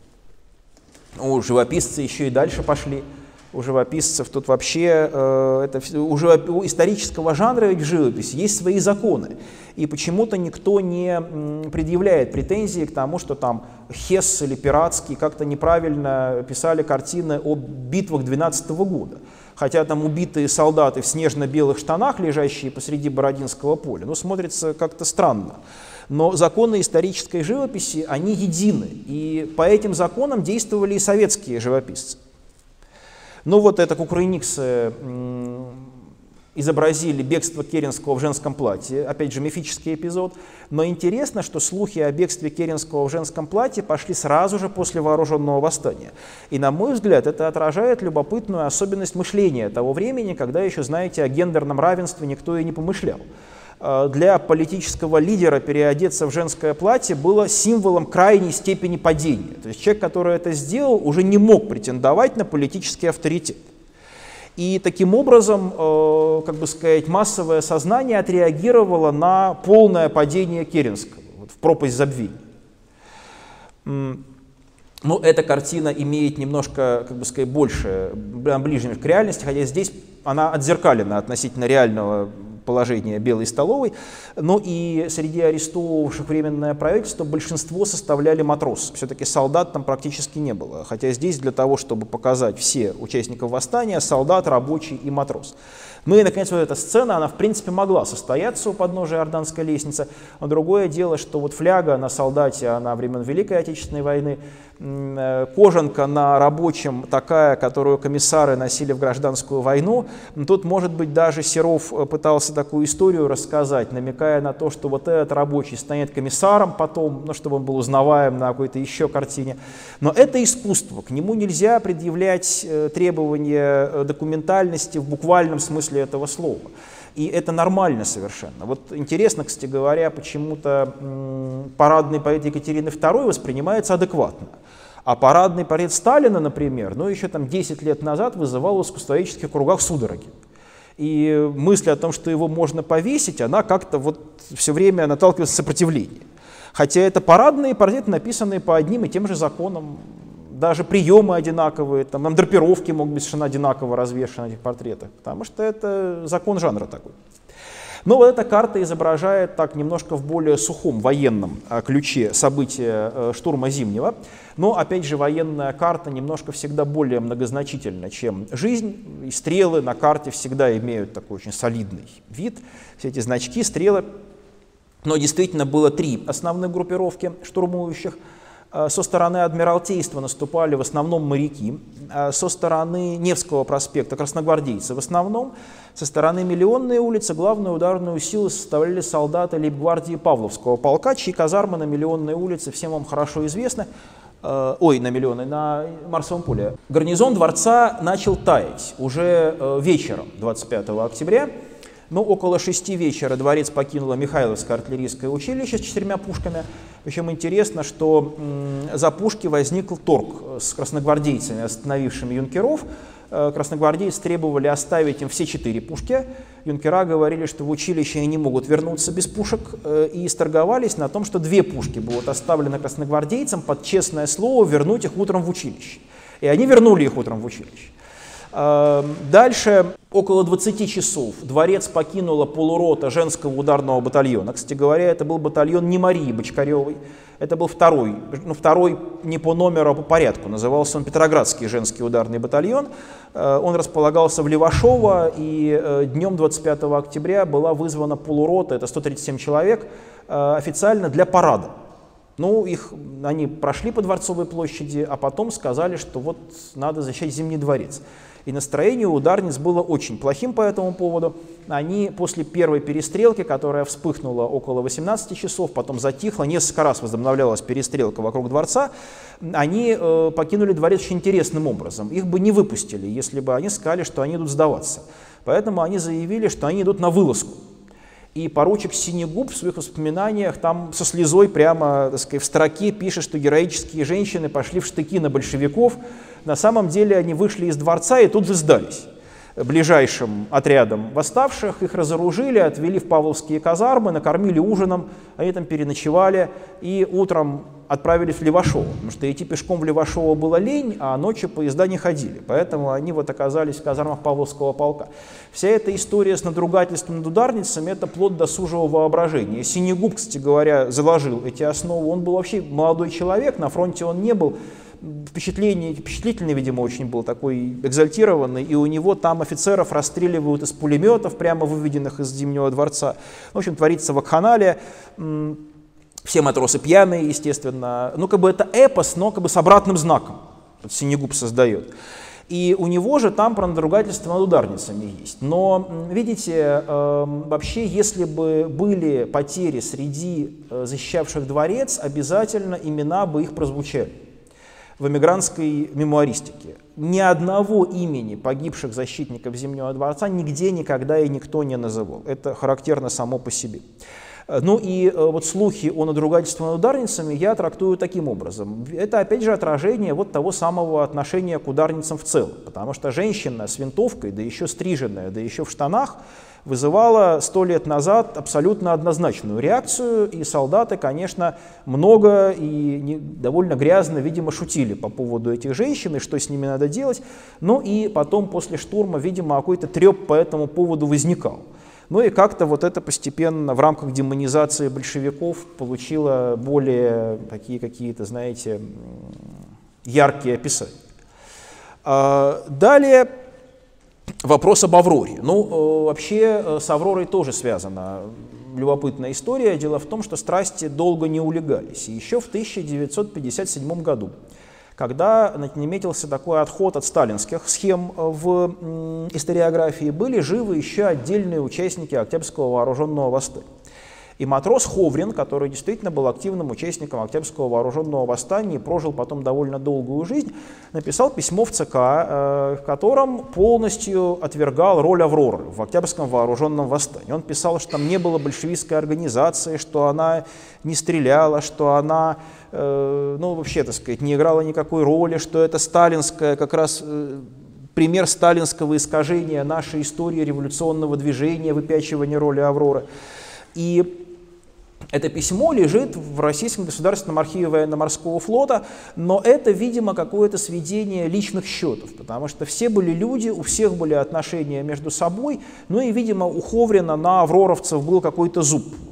У живописцы еще и дальше пошли. У живописцев тут вообще, э, это, у, живоп... у исторического жанра ведь в живописи есть свои законы. И почему-то никто не м, предъявляет претензии к тому, что там Хесс или Пиратский как-то неправильно писали картины о битвах двенадцатого года. Хотя там убитые солдаты в снежно-белых штанах, лежащие посреди Бородинского поля, ну, смотрится как-то странно. Но законы исторической живописи, они едины. И по этим законам действовали и советские живописцы. Ну вот это кукрыниксы изобразили бегство Керенского в женском платье, опять же мифический эпизод, но интересно, что слухи о бегстве Керенского в женском платье пошли сразу же после вооруженного восстания. И на мой взгляд это отражает любопытную особенность мышления того времени, когда еще, знаете, о гендерном равенстве никто и не помышлял. Для политического лидера переодеться в женское платье было символом крайней степени падения. То есть человек, который это сделал, уже не мог претендовать на политический авторитет. И таким образом, э, как бы сказать, массовое сознание отреагировало на полное падение Керенского, вот, в пропасть забвения. Но эта картина имеет немножко, как бы сказать, больше, ближе к реальности, хотя здесь она отзеркалена относительно реального положения Белой столовой, но и среди арестовывавших временное правительство большинство составляли матросы. Все-таки солдат там практически не было, хотя здесь для того, чтобы показать все участников восстания, солдат, рабочий и матрос. Ну и, наконец, вот эта сцена, она, в принципе, могла состояться у подножия Орданской лестницы, но другое дело, что вот фляга на солдате, она времен Великой Отечественной войны, кожанка на рабочем такая, которую комиссары носили в гражданскую войну. Тут, может быть, даже Серов пытался такую историю рассказать, намекая на то, что вот этот рабочий станет комиссаром потом, ну, чтобы он был узнаваем на какой-то еще картине. Но это искусство, к нему нельзя предъявлять требования документальности в буквальном смысле этого слова. И это нормально совершенно. Вот интересно, кстати говоря, почему-то парадный портрет Екатерины второй воспринимается адекватно. А парадный портрет Сталина, например, ну еще там десять лет назад вызывал в искусствоведческих кругах судороги. И мысль о том, что его можно повесить, она как-то вот все время наталкивается на сопротивление. Хотя это парадные портреты, написанные по одним и тем же законам. Даже приемы одинаковые, там драпировки могут быть совершенно одинаково развешаны на этих портретах, потому что это закон жанра такой. Но вот эта карта изображает так немножко в более сухом военном ключе события штурма Зимнего, но опять же военная карта немножко всегда более многозначительна, чем жизнь, и стрелы на карте всегда имеют такой очень солидный вид, все эти значки, стрелы. Но действительно было три основных группировки штурмующих. Со стороны Адмиралтейства наступали в основном моряки, со стороны Невского проспекта красногвардейцы в основном, со стороны Миллионной улицы главную ударную силу составляли солдаты лейб-гвардии Павловского полка, чьи казармы на Миллионной улице всем вам хорошо известны, э, ой, на Миллионной, на Марсовом поле. Гарнизон дворца начал таять уже э, вечером двадцать пятого октября. Но около шести вечера дворец покинуло Михайловское артиллерийское училище с четырьмя пушками. Причем интересно, что за пушки возник торг с красногвардейцами, остановившими юнкеров. Красногвардейцы требовали оставить им все четыре пушки. Юнкера говорили, что в училище они не могут вернуться без пушек, и сторговались на том, что две пушки будут оставлены красногвардейцам под честное слово вернуть их утром в училище. И они вернули их утром в училище. Дальше, около двадцати часов, дворец покинула полурота женского ударного батальона. Кстати говоря, это был батальон не Марии Бочкаревой, это был второй, ну, второй не по номеру, а по порядку. Назывался он Петроградский женский ударный батальон. Он располагался в Левашово, и днем двадцать пятого октября была вызвана полурота, это сто тридцать семь человек, официально для парада. Ну, их, они прошли по Дворцовой площади, а потом сказали, что вот надо защищать Зимний дворец. И настроение у ударниц было очень плохим по этому поводу. Они после первой перестрелки, которая вспыхнула около восемнадцати часов, потом затихла, несколько раз возобновлялась перестрелка вокруг дворца, они э, покинули дворец очень интересным образом. Их бы не выпустили, если бы они сказали, что они идут сдаваться. Поэтому они заявили, что они идут на вылазку. И поручик Синегуб в своих воспоминаниях там со слезой прямо, так сказать, в строке пишет, что героические женщины пошли в штыки на большевиков. На самом деле они вышли из дворца и тут же сдались. Ближайшим отрядом восставших их разоружили, отвели в Павловские казармы, накормили ужином, они там переночевали и утром отправились в Левашово, потому что идти пешком в Левашово было лень, а ночью поезда не ходили, поэтому они вот оказались в казармах Павловского полка. Вся эта история с надругательством над ударницами – это плод досужего воображения. Синегуб, кстати говоря, заложил эти основы, он был вообще молодой человек, на фронте он не был, впечатление, впечатлительный, видимо, очень был, такой экзальтированный, и у него там офицеров расстреливают из пулеметов, прямо выведенных из Зимнего дворца. В общем, творится вакханалия. Все матросы пьяные, естественно. Ну, как бы это эпос, но как бы с обратным знаком. Вот Синегуб создает. И у него же там про надругательство над ударницами есть. Но, видите, э, вообще, если бы были потери среди э, защищавших дворец, обязательно имена бы их прозвучали в эмигрантской мемуаристике. Ни одного имени погибших защитников Зимнего дворца нигде никогда и никто не называл. Это характерно само по себе. Ну и вот слухи о надругательстве над ударницами я трактую таким образом. Это опять же отражение вот того самого отношения к ударницам в целом. Потому что женщина с винтовкой, да еще стриженная, да еще в штанах, вызывала сто лет назад абсолютно однозначную реакцию, и солдаты, конечно, много и не, довольно грязно, видимо, шутили по поводу этих женщин и что с ними надо делать. Ну и потом после штурма, видимо, какой-то треп по этому поводу возникал. Ну и как-то вот это постепенно в рамках демонизации большевиков получило более такие какие-то, знаете, яркие описания. Далее вопрос об Авроре. Ну, вообще с Авророй тоже связана любопытная история. Дело в том, что страсти долго не улегались. И еще в тысяча девятьсот пятьдесят седьмом году, когда наметился такой отход от сталинских схем в историографии, были живы еще отдельные участники Октябрьского вооруженного восстания. И матрос Ховрин, который действительно был активным участником Октябрьского вооруженного восстания и прожил потом довольно долгую жизнь, написал письмо в ЦК, в котором полностью отвергал роль Авроры в Октябрьском вооруженном восстании. Он писал, что там не было большевистской организации, что она не стреляла, что она, ну, вообще, так сказать, не играла никакой роли, что это сталинская, как раз пример сталинского искажения нашей истории революционного движения, выпячивания роли Авроры. И это письмо лежит в Российском государственном архиве военно-морского флота, но это, видимо, какое-то сведение личных счетов, потому что все были люди, у всех были отношения между собой, ну и, видимо, у Ховрина на авроровцев был какой-то зуб.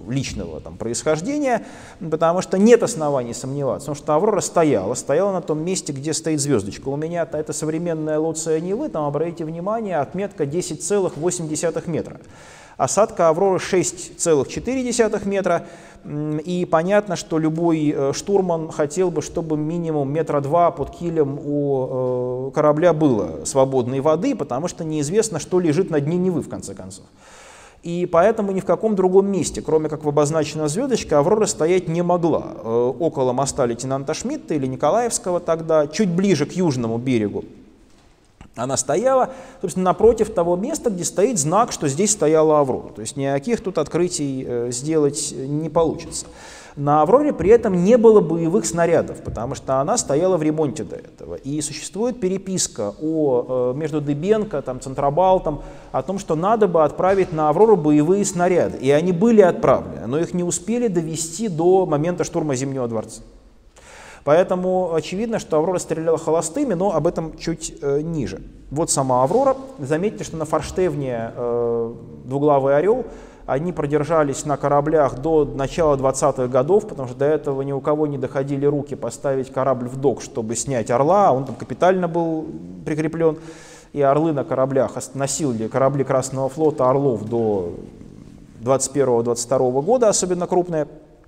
личного там, происхождения, потому что нет оснований сомневаться, потому что «Аврора» стояла, стояла на том месте, где стоит звездочка. У меня это современная Луция Невы, там, обратите внимание, отметка десять целых восемь десятых метра. Осадка «Авроры» шесть целых четыре десятых метра, и понятно, что любой штурман хотел бы, чтобы минимум метра два под килем у корабля было свободной воды, потому что неизвестно, что лежит на дне Невы, в конце концов. И поэтому ни в каком другом месте, кроме как в обозначенной звездочке, «Аврора» стоять не могла. Около моста лейтенанта Шмидта или Николаевского тогда, чуть ближе к южному берегу, она стояла, собственно, напротив того места, где стоит знак, что здесь стояла «Аврора». То есть никаких тут открытий э, сделать не получится. На «Авроре» при этом не было боевых снарядов, потому что она стояла в ремонте до этого. И существует переписка о, э, между Дыбенко, там, Центробалтом о том, что надо бы отправить на «Аврору» боевые снаряды. И они были отправлены, но их не успели довести до момента штурма Зимнего дворца. Поэтому очевидно, что «Аврора» стреляла холостыми, но об этом чуть э, ниже. Вот сама «Аврора». Заметьте, что на форштевне э, «Двуглавый орел» они продержались на кораблях до начала двадцатых годов, потому что до этого ни у кого не доходили руки поставить корабль в док, чтобы снять «Орла», он там капитально был прикреплен, и «Орлы» на кораблях носили корабли Красного флота «Орлов» до двадцать первого — двадцать второго года, особенно крупные.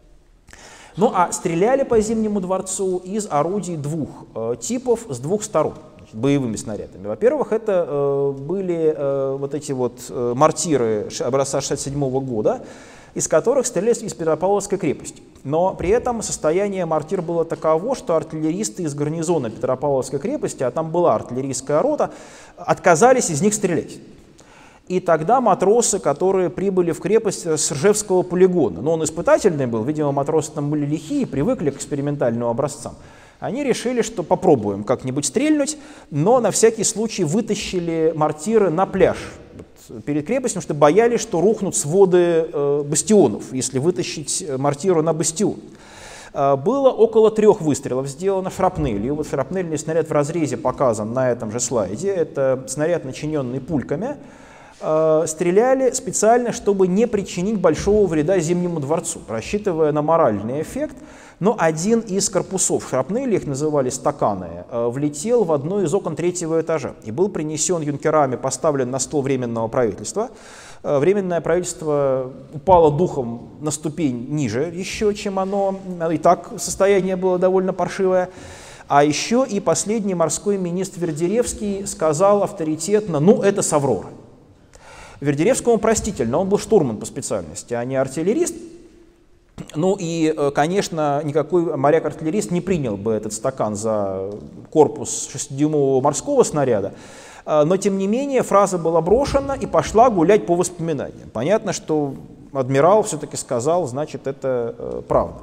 Ну а стреляли по Зимнему дворцу из орудий двух э, типов с двух сторон, значит, боевыми снарядами. Во-первых, это э, были э, вот эти вот э, мортиры образца шестьдесят седьмого года, из которых стреляли из Петропавловской крепости. Но при этом состояние мортир было таково, что артиллеристы из гарнизона Петропавловской крепости, а там была артиллерийская рота, отказались из них стрелять. И тогда матросы, которые прибыли в крепость с Ржевского полигона, но он испытательный был, видимо, матросы там были лихие, привыкли к экспериментальным образцам, они решили, что попробуем как-нибудь стрельнуть, но на всякий случай вытащили мортиры на пляж перед крепостью, потому что боялись, что рухнут своды э, бастионов, если вытащить мортиру на бастион. Э, было около трех выстрелов сделано шрапнелью. Вот шрапнельный снаряд в разрезе показан на этом же слайде. Это снаряд, начиненный пульками. Стреляли специально, чтобы не причинить большого вреда Зимнему дворцу, рассчитывая на моральный эффект. Но один из корпусов шрапнели, их называли стаканы, влетел в одно из окон третьего этажа и был принесен юнкерами, поставлен на стол Временного правительства. Временное правительство упало духом на ступень ниже еще, чем оно, и так состояние было довольно паршивое. А еще и последний морской министр Вердеревский сказал авторитетно: ну, это с «Авроры». Вердеревскому простительно, он был штурман по специальности, а не артиллерист. Ну и, конечно, никакой моряк-артиллерист не принял бы этот стакан за корпус шестидюймового морского снаряда. Но, тем не менее, фраза была брошена и пошла гулять по воспоминаниям. Понятно, что адмирал все-таки сказал, значит, это правда.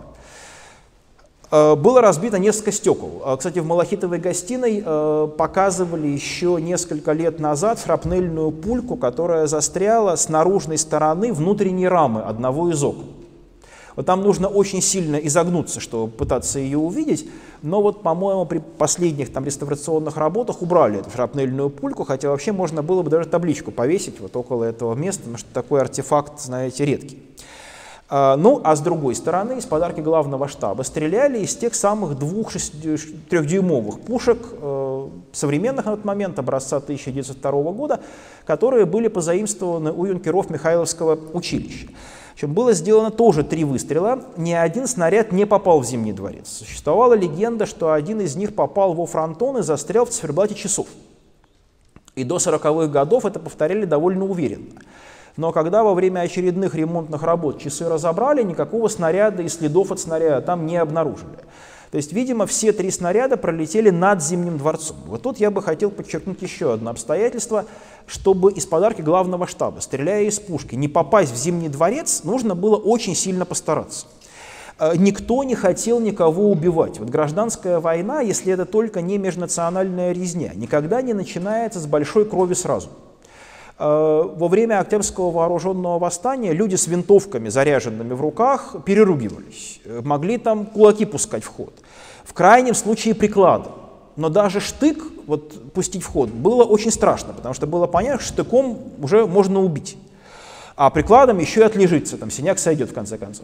Было разбито несколько стекол. Кстати, в Малахитовой гостиной показывали еще несколько лет назад шрапнельную пульку, которая застряла с наружной стороны внутренней рамы одного из окон. Вот там нужно очень сильно изогнуться, чтобы пытаться ее увидеть, но вот, по-моему, при последних там реставрационных работах убрали эту шрапнельную пульку, хотя вообще можно было бы даже табличку повесить вот около этого места, потому что такой артефакт, знаете, редкий. Ну, а с другой стороны, из подарки главного штаба стреляли из тех самых двух трехдюймовых пушек, э, современных на тот момент, образца тысяча девятьсот второго года, которые были позаимствованы у юнкеров Михайловского училища. Причем было сделано тоже три выстрела, ни один снаряд не попал в Зимний дворец. Существовала легенда, что один из них попал во фронтон и застрял в циферблате часов. И до сороковых годов это повторяли довольно уверенно. Но когда во время очередных ремонтных работ часы разобрали, никакого снаряда и следов от снаряда там не обнаружили. То есть, видимо, все три снаряда пролетели над Зимним дворцом. Вот тут я бы хотел подчеркнуть еще одно обстоятельство, чтобы из подарки главного штаба, стреляя из пушки, не попасть в Зимний дворец, нужно было очень сильно постараться. Никто не хотел никого убивать. Вот гражданская война, если это только не межнациональная резня, никогда не начинается с большой крови сразу. Во время Октябрьского вооруженного восстания люди с винтовками, заряженными в руках, переругивались, могли там кулаки пускать в ход, в крайнем случае прикладом. Но даже штык вот, пустить в ход было очень страшно, потому что было понятно, что штыком уже можно убить. а прикладом еще и отлежится, там синяк сойдет в конце концов.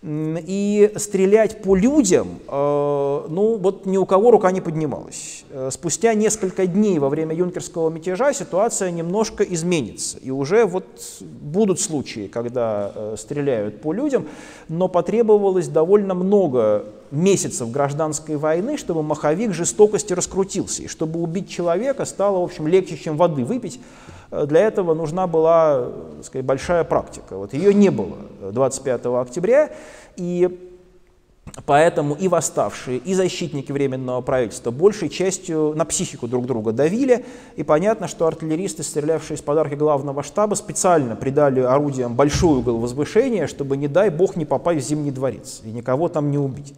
И стрелять по людям, э, ну вот ни у кого рука не поднималась. Спустя несколько дней во время юнкерского мятежа ситуация немножко изменится. И уже вот будут случаи, когда э, стреляют по людям, но потребовалось довольно много месяцев гражданской войны, чтобы маховик жестокости раскрутился. И чтобы убить человека стало, в общем, легче, чем воды выпить. Для этого нужна была, так сказать, большая практика. Вот ее не было двадцать пятого октября, и поэтому и восставшие, и защитники Временного правительства большей частью на психику друг друга давили, и понятно, что артиллеристы, стрелявшие из подарки главного штаба, специально придали орудиям большой угол возвышения, чтобы, не дай бог, не попасть в Зимний дворец и никого там не убить.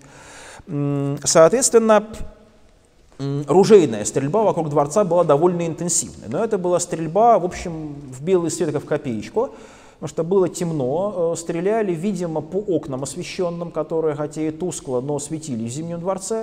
Соответственно, ружейная стрельба вокруг дворца была довольно интенсивной, но это была стрельба, в общем, в белый свет, как в копеечку, потому что было темно, стреляли, видимо, по окнам освещенным, которые, хотя и тускло, но светили в Зимнем дворце.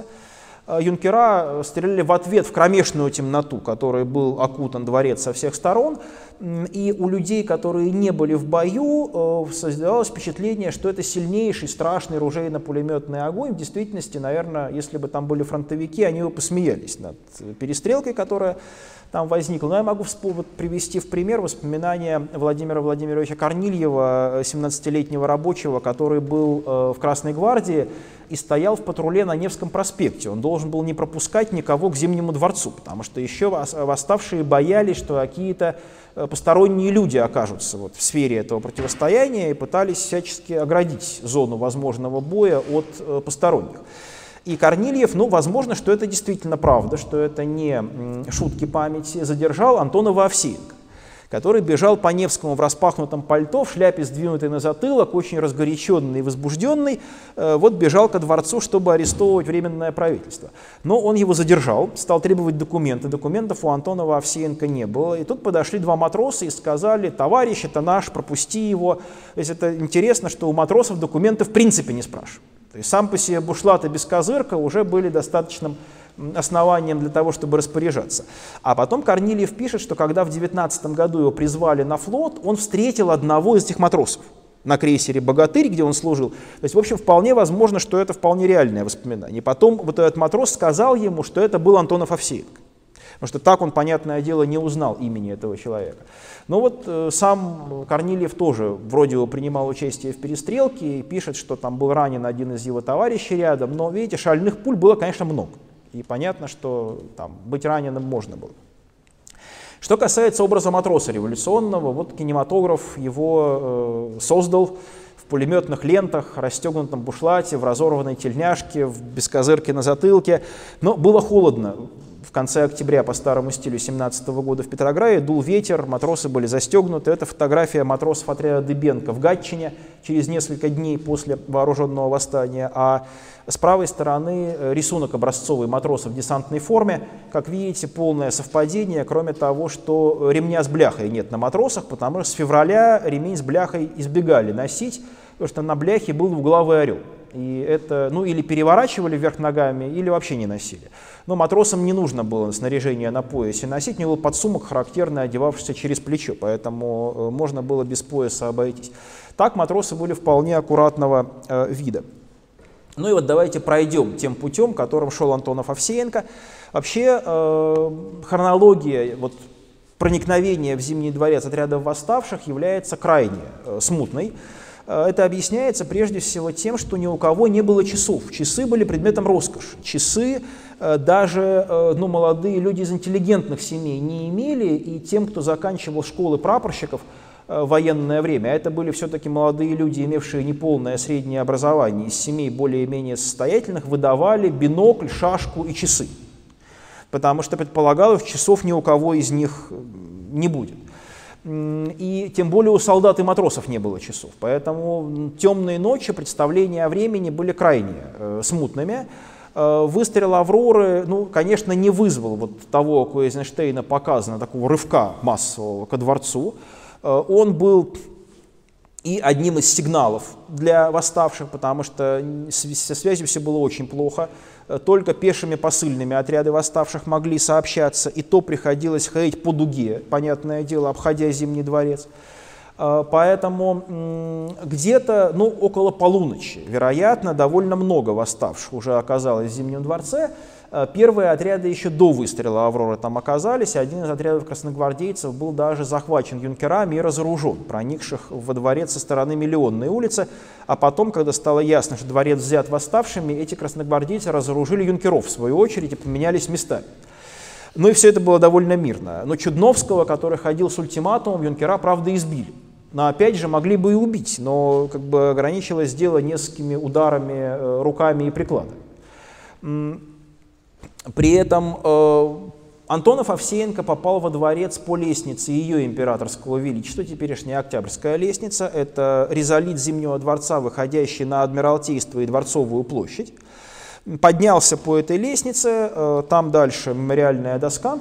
Юнкера стреляли в ответ в кромешную темноту, которой был окутан дворец со всех сторон, и у людей, которые не были в бою, создавалось впечатление, что это сильнейший, страшный ружейно-пулеметный огонь. В действительности, наверное, если бы там были фронтовики, они бы посмеялись над перестрелкой, которая там возникла. Но я могу привести в пример воспоминания Владимира Владимировича Корнильева, семнадцатилетнего рабочего, который был в Красной гвардии и стоял в патруле на Невском проспекте. Он должен был не пропускать никого к Зимнему дворцу, потому что еще восставшие боялись, что какие-то посторонние люди окажутся вот в сфере этого противостояния и пытались всячески оградить зону возможного боя от посторонних. И Корнильев, ну, возможно, что это действительно правда, что это не шутки памяти, задержал Антонова Овсеенко, который бежал по Невскому в распахнутом пальто, в шляпе, сдвинутой на затылок, очень разгоряченный и возбужденный, вот бежал ко дворцу, чтобы арестовывать Временное правительство. Но он его задержал, стал требовать документы. Документов у Антонова Овсеенко не было. И тут подошли два матроса и сказали: товарищ, это наш, пропусти его. То есть это интересно, что у матросов документы в принципе не спрашивают. То есть сам по себе бушлат и бескозырка уже были достаточным основанием для того, чтобы распоряжаться. А потом Корнильев пишет, что когда в девятнадцатом году его призвали на флот, он встретил одного из этих матросов на крейсере «Богатырь», где он служил. То есть, в общем, вполне возможно, что это вполне реальное воспоминание. И потом вот этот матрос сказал ему, что это был Антонов Овсеенко. Потому что так он, понятное дело, не узнал имени этого человека. Но вот э, сам Корнильев тоже вроде бы принимал участие в перестрелке и пишет, что там был ранен один из его товарищей рядом. Но, видите, шальных пуль было, конечно, много. И понятно, что там быть раненым можно было. Что касается образа матроса революционного, вот кинематограф его э, создал в пулеметных лентах, расстегнутом бушлате, в разорванной тельняшке, в бескозырке на затылке. Но было холодно. В конце октября по старому стилю семнадцатого года в Петрограде дул ветер, матросы были застегнуты. Это фотография матросов отряда Дыбенко в Гатчине через несколько дней после вооруженного восстания. А с правой стороны рисунок образцовый матросов в десантной форме. Как видите, полное совпадение, кроме того, что ремня с бляхой нет на матросах, потому что с февраля ремень с бляхой избегали носить, потому что на бляхе был двуглавый орел. И это, ну, или переворачивали вверх ногами, или вообще не носили. Но матросам не нужно было снаряжение на поясе носить, у него был подсумок характерный, одевавшийся через плечо, поэтому можно было без пояса обойтись. Так матросы были вполне аккуратного э, вида. Ну и вот давайте пройдем тем путем, которым шел Антонов Овсеенко. Вообще э, хронология вот, проникновения в Зимний дворец отрядов восставших является крайне э, смутной. Это объясняется прежде всего тем, что ни у кого не было часов. Часы были предметом роскоши. Часы даже ну, молодые люди из интеллигентных семей не имели, и тем, кто заканчивал школы прапорщиков в военное время, а это были все-таки молодые люди, имевшие неполное среднее образование, из семей более-менее состоятельных, выдавали бинокль, шашку и часы. Потому что предполагалось, что часов ни у кого из них не будет. И тем более у солдат и матросов не было часов. Поэтому темные ночи, представления о времени были крайне э, смутными. Э, выстрел «Авроры», ну, конечно, не вызвал вот того, как у Эйзенштейна показано, такого рывка массового ко дворцу. Э, он был и одним из сигналов для восставших, потому что со связью все было очень плохо. Только пешими посыльными отряды восставших могли сообщаться, и то приходилось ходить по дуге, понятное дело, обходя Зимний дворец. Поэтому где-то, ну, около полуночи, вероятно, довольно много восставших уже оказалось в Зимнем дворце. Первые отряды еще до выстрела «Авроры» там оказались. Один из отрядов красногвардейцев был даже захвачен юнкерами и разоружен, проникших во дворец со стороны Миллионной улицы. А потом, когда стало ясно, что дворец взят восставшими, эти красногвардейцы разоружили юнкеров в свою очередь и поменялись местами. Ну и все это было довольно мирно. Но Чудновского, который ходил с ультиматумом, юнкера, правда, избили. Но опять же могли бы и убить, но как бы ограничилось дело несколькими ударами руками и прикладом. При этом э, Антонов Овсеенко попал во дворец по лестнице ее императорского величества, теперешняя Октябрьская лестница. Это ризолит Зимнего дворца, выходящий на Адмиралтейство и Дворцовую площадь. Поднялся по этой лестнице, э, там дальше мемориальная доска.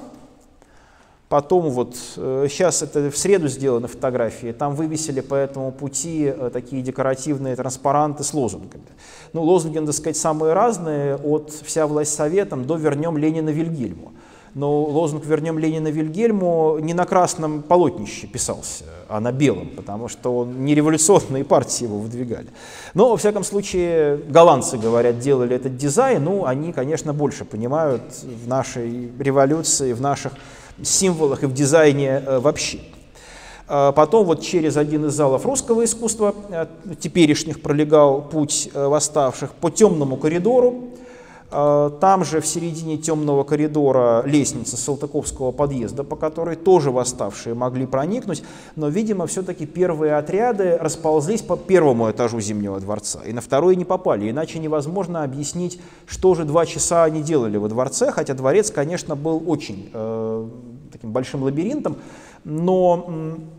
Потом вот, э, сейчас это в среду сделаны фотографии, там вывесили по этому пути э, такие декоративные транспаранты с лозунгами. Ну, лозунги, надо сказать, самые разные, от «Вся власть советам» до «Вернем Ленина Вильгельму». Но лозунг «Вернем Ленина Вильгельму» не на красном полотнище писался, а на белом, потому что он не революционные партии его выдвигали. Но, во всяком случае, голландцы, говорят, делали этот дизайн, ну, они, конечно, больше понимают в нашей революции, в наших символах и в дизайне э, вообще. А потом вот через один из залов русского искусства, э, теперешних, пролегал путь э, восставших по темному коридору. Э, там же в середине темного коридора лестница Салтыковского подъезда, по которой тоже восставшие могли проникнуть, но, видимо, все-таки первые отряды расползлись по первому этажу Зимнего дворца, и на второй не попали, иначе невозможно объяснить, что же два часа они делали во дворце, хотя дворец, конечно, был очень э, таким большим лабиринтом, но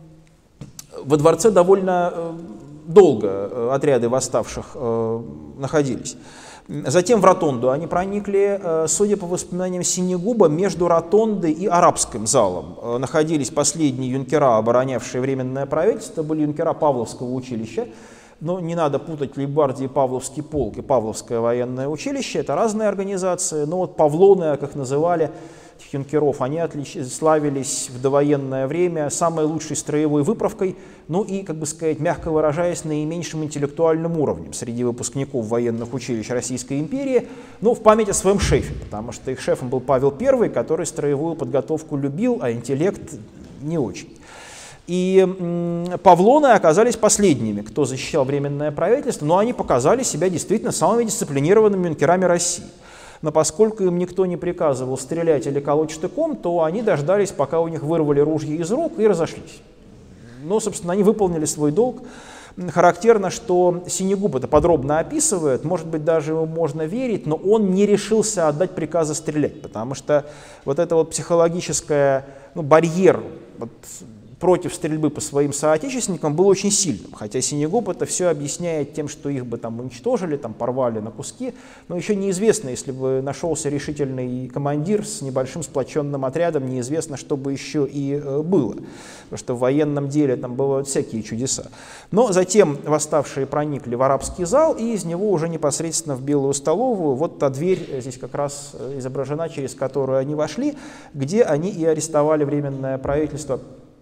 э, во дворце довольно э, долго э, отряды восставших э, находились. Затем в ротонду они проникли, судя по воспоминаниям Синегуба, между ротондой и арабским залом находились последние юнкера, оборонявшие Временное правительство, были юнкера Павловского училища. Но не надо путать Лейбгвардии Павловский полк и Павловское военное училище, это разные организации, но вот павлоны, как их называли, этих юнкеров, они отлич... славились в довоенное время самой лучшей строевой выправкой, ну и, как бы сказать, мягко выражаясь, наименьшим интеллектуальным уровнем среди выпускников военных училищ Российской империи, ну, в память о своем шефе, потому что их шефом был Павел Первый, который строевую подготовку любил, а интеллект не очень. И м, павлоны оказались последними, кто защищал Временное правительство, но они показали себя действительно самыми дисциплинированными юнкерами России. Но поскольку им никто не приказывал стрелять или колоть штыком, то они дождались, пока у них вырвали ружья из рук и разошлись. Ну, собственно, они выполнили свой долг. Характерно, что Синегуб это подробно описывает, может быть, даже ему можно верить, но он не решился отдать приказы стрелять, потому что вот это вот психологическое, ну, барьер вот, против стрельбы по своим соотечественникам был очень сильным, хотя Синегуб это все объясняет тем, что их бы там уничтожили, там порвали на куски, но еще неизвестно, если бы нашелся решительный командир с небольшим сплоченным отрядом, неизвестно, что бы еще и э, было, потому что в военном деле там бывают всякие чудеса. Но затем восставшие проникли в арабский зал, и из него уже непосредственно в Белую столовую, вот та дверь здесь как раз изображена, через которую они вошли, где они и арестовали Временное правительство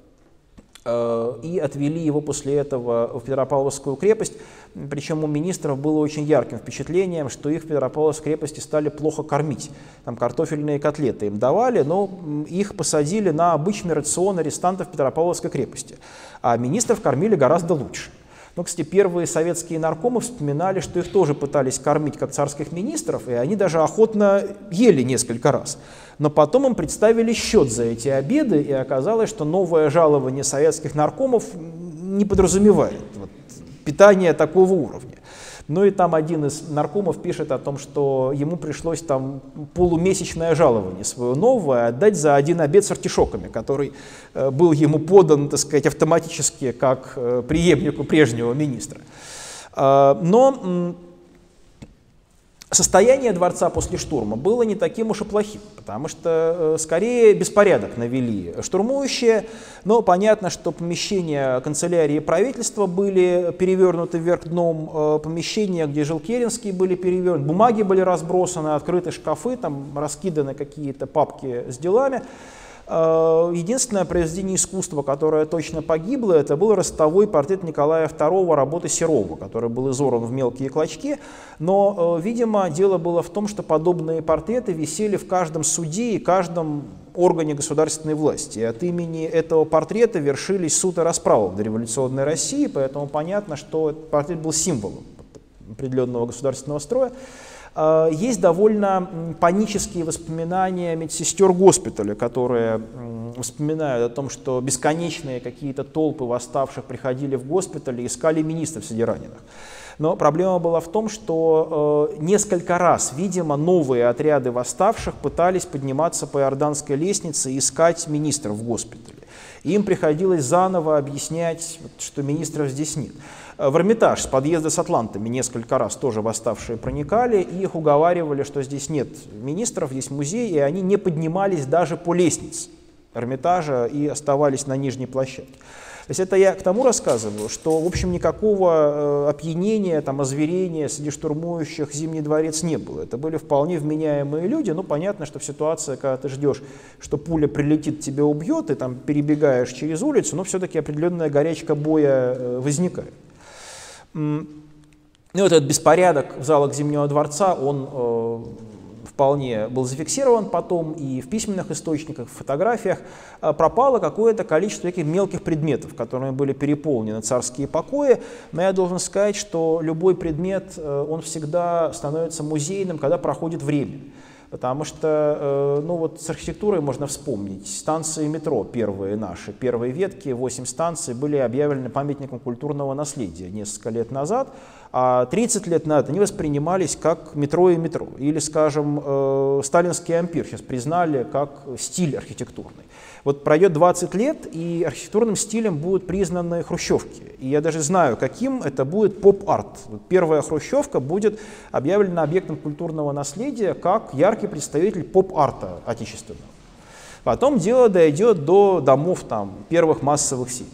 и отвели его после этого в Петропавловскую крепость. Причем у министров было очень ярким впечатлением, что их в Петропавловской крепости стали плохо кормить. Там картофельные котлеты им давали, но их посадили на обычный рацион арестантов Петропавловской крепости. А министров кормили гораздо лучше. Но, кстати, первые советские наркомы вспоминали, что их тоже пытались кормить как царских министров, и они даже охотно ели несколько раз. Но потом им представили счет за эти обеды, и оказалось, что новое жалование советских наркомов не подразумевает вот, питание такого уровня. Ну и там один из наркомов пишет о том, что ему пришлось там полумесячное жалование свое новое отдать за один обед с артишоками, который э, был ему подан, так сказать, автоматически как э, преемнику прежнего министра. Э, но состояние дворца после штурма было не таким уж и плохим, потому что скорее беспорядок навели штурмующие, но понятно, что помещения канцелярии правительства были перевернуты вверх дном, помещения, где жил Керенский, были перевернуты, бумаги были разбросаны, открыты шкафы, там раскиданы какие-то папки с делами. Единственное произведение искусства, которое точно погибло, это был ростовой портрет Николая второго работы Серова, который был изорван в мелкие клочки. Но, видимо, дело было в том, что подобные портреты висели в каждом суде и каждом органе государственной власти. И от имени этого портрета вершились суд и расправа в дореволюционной России, поэтому понятно, что этот портрет был символом определенного государственного строя. Есть довольно панические воспоминания медсестер госпиталя, которые вспоминают о том, что бесконечные какие-то толпы восставших приходили в госпиталь и искали министров среди раненых. Но проблема была в том, что э, несколько раз, видимо, новые отряды восставших пытались подниматься по Иорданской лестнице и искать министров в госпитале. Им приходилось заново объяснять, что министров здесь нет. В Эрмитаж с подъезда с атлантами несколько раз тоже восставшие проникали, и их уговаривали, что здесь нет министров, есть музей, и они не поднимались даже по лестнице Эрмитажа и оставались на нижней площадке. То есть это я к тому рассказываю, что, в общем, никакого э, опьянения, там, озверения среди штурмующих Зимний дворец не было. Это были вполне вменяемые люди. Ну, понятно, что в ситуации, когда ты ждешь, что пуля прилетит, тебя убьет, и там перебегаешь через улицу, но все-таки определенная горячка боя э, возникает. Ну, вот этот беспорядок в залах Зимнего дворца, он э, вполне был зафиксирован потом и в письменных источниках, в фотографиях. Э, пропало какое-то количество таких мелких предметов, которыми были переполнены царские покои. Но я должен сказать, что любой предмет, э, он всегда становится музейным, когда проходит время. Потому что, ну вот с архитектурой можно вспомнить. Станции метро первые наши, первые ветки, восемь станций, были объявлены памятником культурного наследия несколько лет назад, а тридцать лет назад они воспринимались как метро и метро. Или, скажем, э, сталинский ампир сейчас признали как стиль архитектурный. Вот пройдет двадцать лет, и архитектурным стилем будут признаны хрущевки. И я даже знаю, каким это будет поп-арт. Первая хрущевка будет объявлена объектом культурного наследия как яркий представитель поп-арта отечественного. Потом дело дойдет до домов там, первых массовых серий.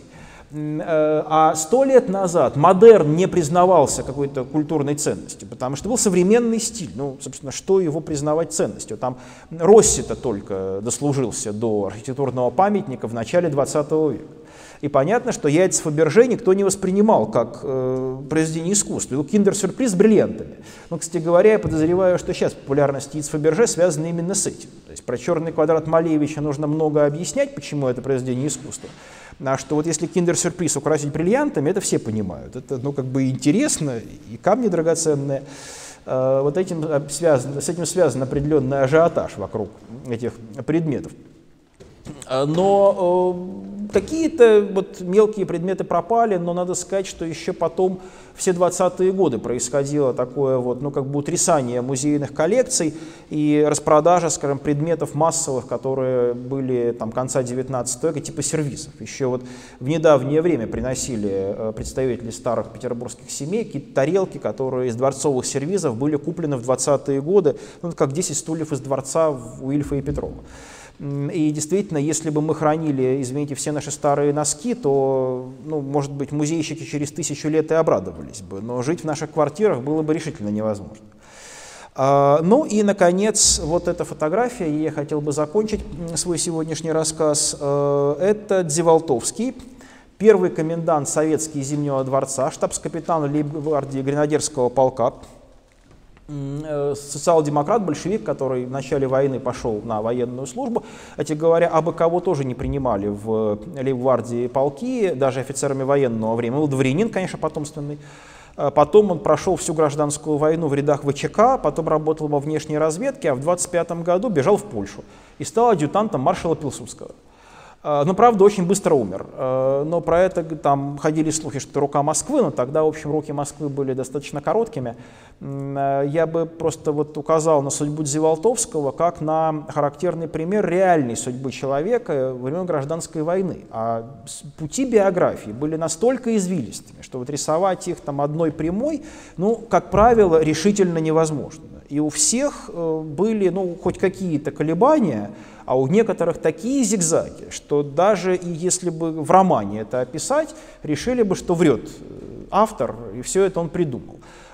А сто лет назад модерн не признавался какой-то культурной ценностью, потому что был современный стиль. Ну, собственно, что его признавать ценностью? Там Росси-то только дослужился до архитектурного памятника в начале двадцатого века. И понятно, что яйца Фаберже никто не воспринимал как э, произведение искусства. Был киндер-сюрприз с бриллиантами. Но, кстати говоря, я подозреваю, что сейчас популярность яиц Фаберже связана именно с этим. То есть про черный квадрат Малевича нужно много объяснять, почему это произведение искусства. А что вот если киндер-сюрприз украсить бриллиантами, это все понимают. Это, ну, как бы интересно, и камни драгоценные. Э, вот этим связан, с этим связан определенный ажиотаж вокруг этих предметов. Но э, какие-то вот мелкие предметы пропали, но надо сказать, что еще потом, все двадцатые годы, происходило такое вот, ну, как бы утрясание музейных коллекций и распродажа, скажем, предметов массовых, которые были там конца девятнадцатого века, типа сервизов. Еще вот в недавнее время приносили э, представители старых петербургских семей какие-то тарелки, которые из дворцовых сервизов были куплены в двадцатые годы, ну, как десять стульев из дворца у Ильфа и Петрова. И действительно, если бы мы хранили, извините, все наши старые носки, то, ну, может быть, музейщики через тысячу лет и обрадовались бы, но жить в наших квартирах было бы решительно невозможно. А, ну и, наконец, вот эта фотография, и я хотел бы закончить свой сегодняшний рассказ. А, это Дзевалтовский, первый комендант советский Зимнего дворца, штабс-капитан лейб-гвардии гренадерского полка. Социал-демократ, большевик, который в начале войны пошел на военную службу. Кстати говоря, абы кого тоже не принимали в лейб-гвардии полки, даже офицерами военного времени. Он был дворянин, конечно, потомственный. Потом он прошел всю гражданскую войну в рядах ВЧК, потом работал во внешней разведке, а в двадцать пятом году бежал в Польшу и стал адъютантом маршала Пилсудского. Но, правда, очень быстро умер. Но про это там ходили слухи, что это рука Москвы, но тогда, в общем, руки Москвы были достаточно короткими. Я бы просто вот указал на судьбу Дзевалтовского как на характерный пример реальной судьбы человека во время гражданской войны. А пути биографии были настолько извилистыми, что вот рисовать их там одной прямой, ну, как правило, решительно невозможно. И у всех были, ну, хоть какие-то колебания, а у некоторых такие зигзаги, что даже и если бы в романе это описать, решили бы, что врет автор, и все это он придумал.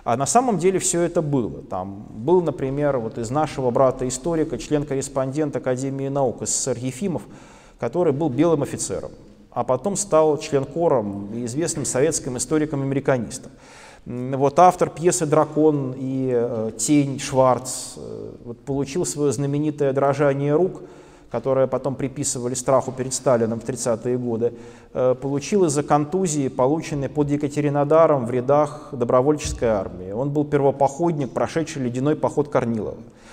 А на самом деле все это было. Там был, например, вот из нашего брата-историка, член-корреспондент Академии наук СССР Ефимов, который был белым офицером, а потом стал членкором и известным советским историком-американистом. Вот автор пьесы «Дракон» и э, «Тень» Шварц э, вот, получил свое знаменитое дрожание рук, которое потом приписывали страху перед Сталином в тридцатые годы, э, получил из-за контузии, полученной под Екатеринодаром в рядах добровольческой армии. Он был первопоходник, прошедший ледяной поход Корнилова.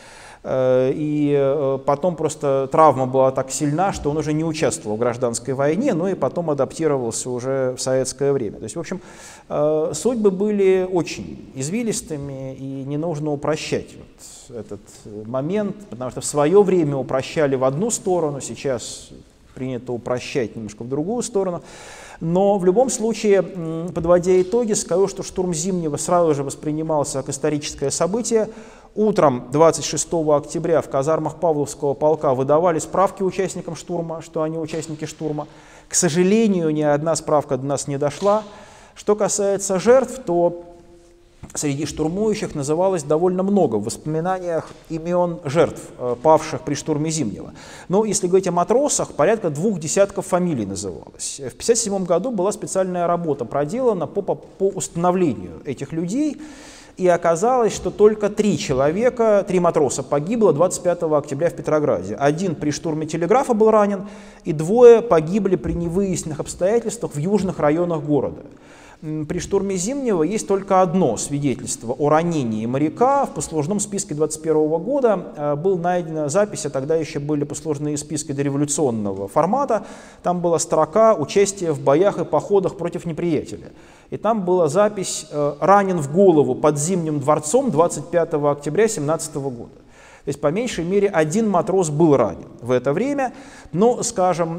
И потом просто травма была так сильна, что он уже не участвовал в гражданской войне, но и потом адаптировался уже в советское время. То есть, в общем, судьбы были очень извилистыми, и не нужно упрощать вот этот момент, потому что в свое время упрощали в одну сторону, сейчас принято упрощать немножко в другую сторону. Но в любом случае, подводя итоги, скажу, что штурм Зимнего сразу же воспринимался как историческое событие. Утром двадцать шестого октября в казармах Павловского полка выдавали справки участникам штурма, что они участники штурма. К сожалению, ни одна справка до нас не дошла. Что касается жертв, то среди штурмующих называлось довольно много в воспоминаниях имен жертв, павших при штурме Зимнего. Но если говорить о матросах, порядка двух десятков фамилий называлось. В тысяча девятьсот пятьдесят седьмом году была специальная работа проделана по, по, по установлению этих людей, и оказалось, что только три человека, три матроса погибло двадцать пятого октября в Петрограде. Один при штурме телеграфа был ранен, и двое погибли при невыясненных обстоятельствах в южных районах города. При штурме Зимнего есть только одно свидетельство о ранении моряка. В послужном списке двадцать первого года была найдена запись, а тогда еще были послужные списки дореволюционного формата. Там была строка «Участие в боях и походах против неприятеля». И там была запись «Ранен в голову под Зимним дворцом двадцать пятого октября семнадцатого года». То есть, по меньшей мере, один матрос был ранен в это время. Но, скажем,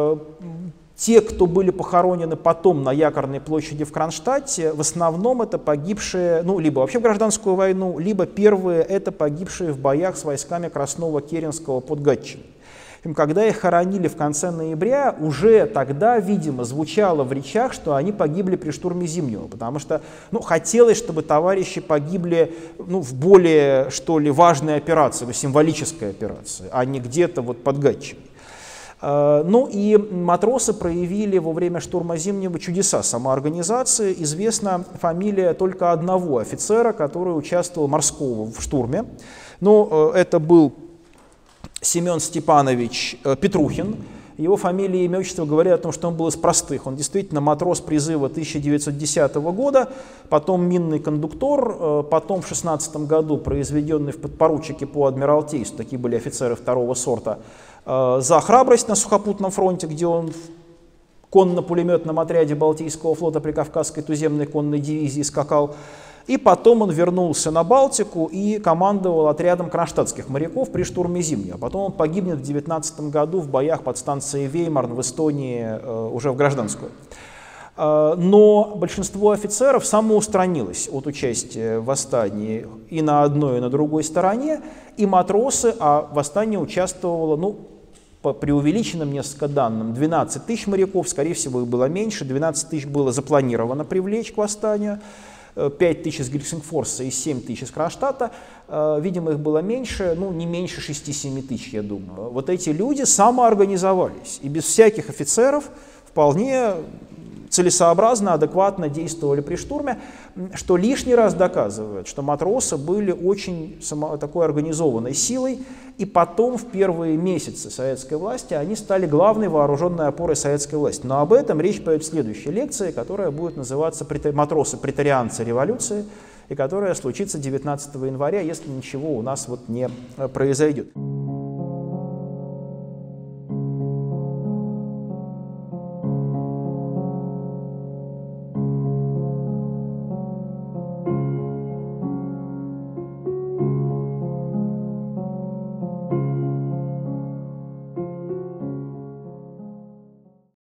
те, кто были похоронены потом на Якорной площади в Кронштадте, в основном это погибшие, ну, либо вообще в гражданскую войну, либо первые это погибшие в боях с войсками Краснова-Керенского под Гатчиной. Когда их хоронили в конце ноября, уже тогда, видимо, звучало в речах, что они погибли при штурме Зимнего, потому что ну, хотелось, чтобы товарищи погибли ну, в более, что ли, важной операции, ну, символической операции, а не где-то вот под Гатчиной. Ну и матросы проявили во время штурма Зимнего чудеса самоорганизации. Известна фамилия только одного офицера, который участвовал морского в штурме. Ну, это был Семен Степанович Петрухин. Его фамилия и имя, отчество говорят о том, что он был из простых. Он действительно матрос призыва тысяча девятьсот десятого года, потом минный кондуктор, потом в шестнадцатом году произведенный в подпоручике по адмиралтейству, такие были офицеры второго сорта, за храбрость на сухопутном фронте, где он в конно-пулеметном отряде Балтийского флота при Кавказской туземной конной дивизии скакал. И потом он вернулся на Балтику и командовал отрядом кронштадтских моряков при штурме Зимнего. Потом он погибнет в девятнадцатом году в боях под станцией Веймарн в Эстонии, уже в гражданскую. Но большинство офицеров самоустранилось от участия в восстании и на одной, и на другой стороне, и матросы, а в восстании участвовало, ну, по преувеличенным несколько данным, двенадцать тысяч моряков, скорее всего, их было меньше, двенадцать тысяч было запланировано привлечь к восстанию, пять тысяч из Гельсингфорса и семь тысяч из Кронштадта, видимо, их было меньше, ну, не меньше шести-семи тысяч, я думаю. Вот эти люди самоорганизовались и без всяких офицеров вполне целесообразно, адекватно действовали при штурме, что лишний раз доказывает, что матросы были очень само, такой организованной силой, и потом в первые месяцы советской власти они стали главной вооруженной опорой советской власти. Но об этом речь пойдет в следующей лекции, которая будет называться «Матросы-претарианцы революции», и которая случится девятнадцатого января, если ничего у нас вот не произойдет.